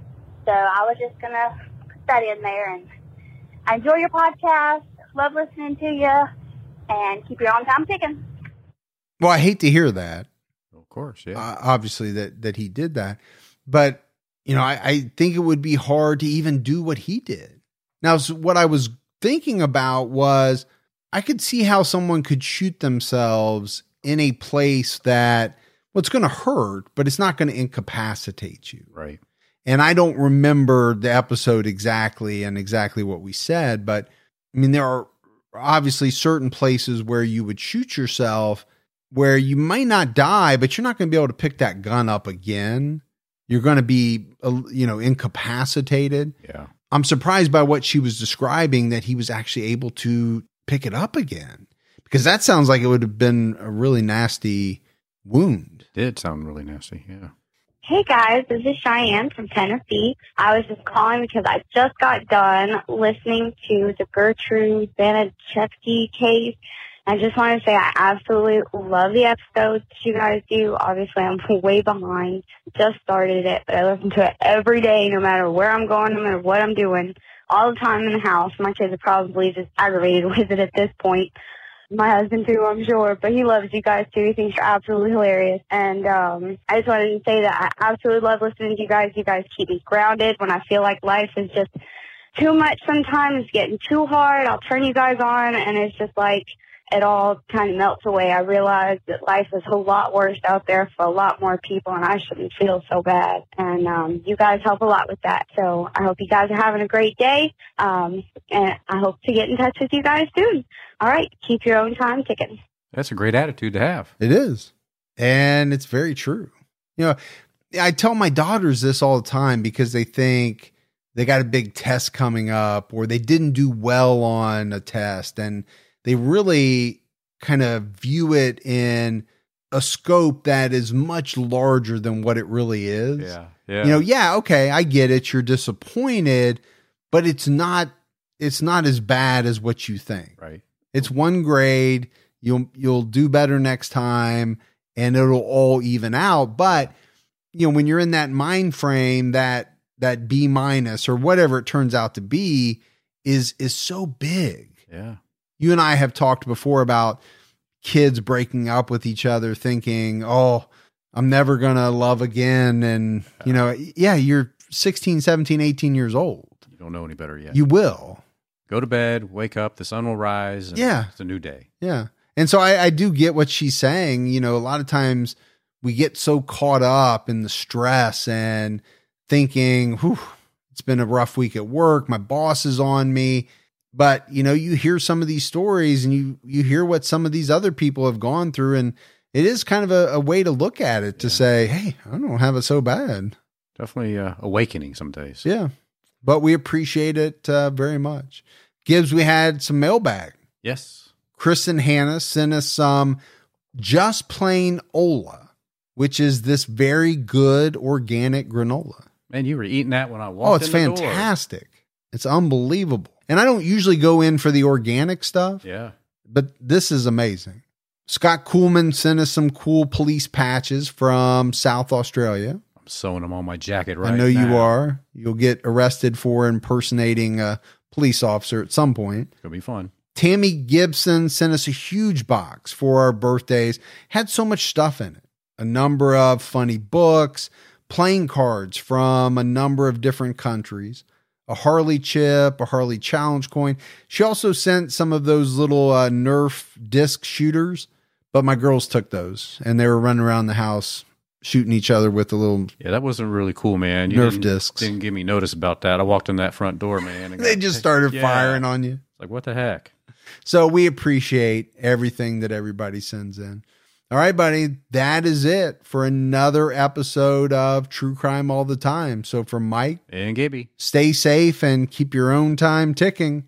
So I was just going to put that in there. And I enjoy your podcast. Love listening to you. And keep your on time ticking. Well, I hate to hear that. Of course, yeah. Uh, obviously that, that he did that. But, you know, I, I think it would be hard to even do what he did. Now, so what I was thinking about was I could see how someone could shoot themselves in a place that, well, it's going to hurt, but it's not going to incapacitate you. Right. And I don't remember the episode exactly and exactly what we said, but I mean, there are obviously certain places where you would shoot yourself where you might not die, but you're not going to be able to pick that gun up again. You're going to be, you know, incapacitated. Yeah. I'm surprised by what she was describing, that he was actually able to pick it up again, because that sounds like it would have been a really nasty wound. It did sound really nasty. Yeah. Hey guys, this is Cheyenne from Tennessee. I was just calling because I just got done listening to the Gertrude Banachevsky case. I just want to say I absolutely love the episodes you guys do. Obviously, I'm way behind. Just started it, but I listen to it every day, no matter where I'm going, no matter what I'm doing, all the time in the house. My kids are probably just aggravated with it at this point. My husband too, I'm sure, but he loves you guys too. He thinks you're absolutely hilarious. And um, I just wanted to say that I absolutely love listening to you guys. You guys keep me grounded when I feel like life is just too much sometimes. It's getting too hard. I'll turn you guys on, and it's just like it all kind of melts away. I realize that life is a lot worse out there for a lot more people, and I shouldn't feel so bad. And um, you guys help a lot with that. So I hope you guys are having a great day, um, and I hope to get in touch with you guys soon. All right, keep your own time ticking. That's a great attitude to have. It is. And it's very true. You know, I tell my daughters this all the time because they think they got a big test coming up, or they didn't do well on a test, and they really kind of view it in a scope that is much larger than what it really is. Yeah. Yeah. You know, yeah, okay, I get it. You're disappointed, but it's not, it's not as bad as what you think. Right. It's one grade. You'll, you'll do better next time, and it'll all even out. But, you know, when you're in that mind frame, that, that B minus or whatever it turns out to be is, is so big. Yeah. You and I have talked before about kids breaking up with each other thinking, oh, I'm never going to love again. And, you know, yeah, you're sixteen, seventeen, eighteen years old. You don't know any better yet. You will. Go to bed, wake up, the sun will rise. And yeah. It's a new day. Yeah. And so I, I do get what she's saying. You know, a lot of times we get so caught up in the stress and thinking, whew, it's been a rough week at work. My boss is on me. But, you know, you hear some of these stories, and you, you hear what some of these other people have gone through, and it is kind of a, a way to look at it, to yeah. say, hey, I don't have it so bad. Definitely uh, awakening some days. Yeah. But we appreciate it uh, very much. Gibbs, we had some mailbag. Yes. Kristen Hannah sent us some Just Plain Ola, which is this very good organic granola. Man, you were eating that when I walked in. Oh, it's in the fantastic. Door. It's unbelievable. And I don't usually go in for the organic stuff. Yeah. But this is amazing. Scott Coolman sent us some cool police patches from South Australia. I'm sewing them on my jacket right now. I know now. You are. You'll get arrested for impersonating a police officer at some point. It's going to be fun. Tammy Gibson sent us a huge box for our birthdays. Had so much stuff in it. A number of funny books, playing cards from a number of different countries, a Harley chip, a Harley challenge coin. She also sent some of those little uh, Nerf disc shooters, but my girls took those, and they were running around the house shooting each other with the little yeah, that wasn't really cool, man. You Nerf didn't, discs. Didn't give me notice about that. I walked in that front door, man. And they got, just started yeah. firing on you. Like, what the heck? So we appreciate everything that everybody sends in. All right, buddy, that is it for another episode of True Crime All the Time. So for Mike and Gibby, stay safe and keep your own time ticking.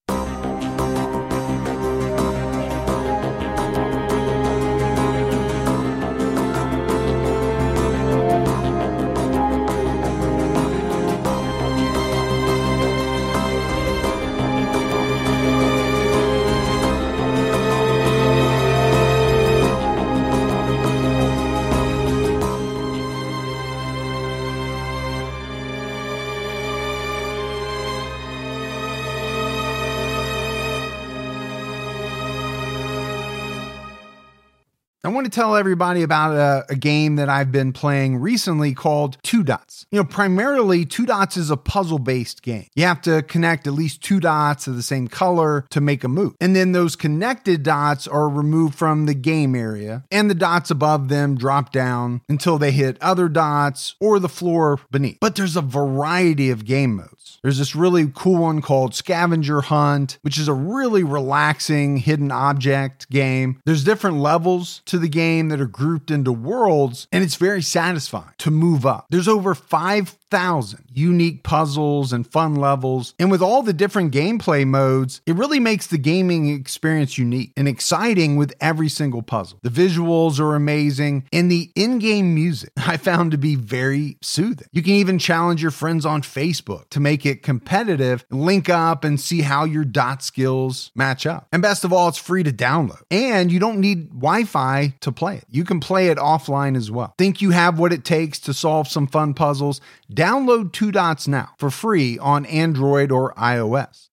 I want to tell everybody about a, a game that I've been playing recently called Two Dots. You know, primarily Two Dots is a puzzle-based game. You have to connect at least two dots of the same color to make a move. And then those connected dots are removed from the game area, and the dots above them drop down until they hit other dots or the floor beneath. But there's a variety of game modes. There's this really cool one called Scavenger Hunt, which is a really relaxing hidden object game. There's different levels to the game that are grouped into worlds, and it's very satisfying to move up. There's over five thousand unique puzzles and fun levels, and with all the different gameplay modes, it really makes the gaming experience unique and exciting with every single puzzle. The visuals are amazing, and the in-game music I found to be very soothing. You can even challenge your friends on Facebook to make it competitive, link up and see how your dot skills match up. And best of all, it's free to download, and you don't need Wi-Fi to play it. You can play it offline as well. Think you have what it takes to solve some fun puzzles? Download Two Dots now for free on Android or iOS.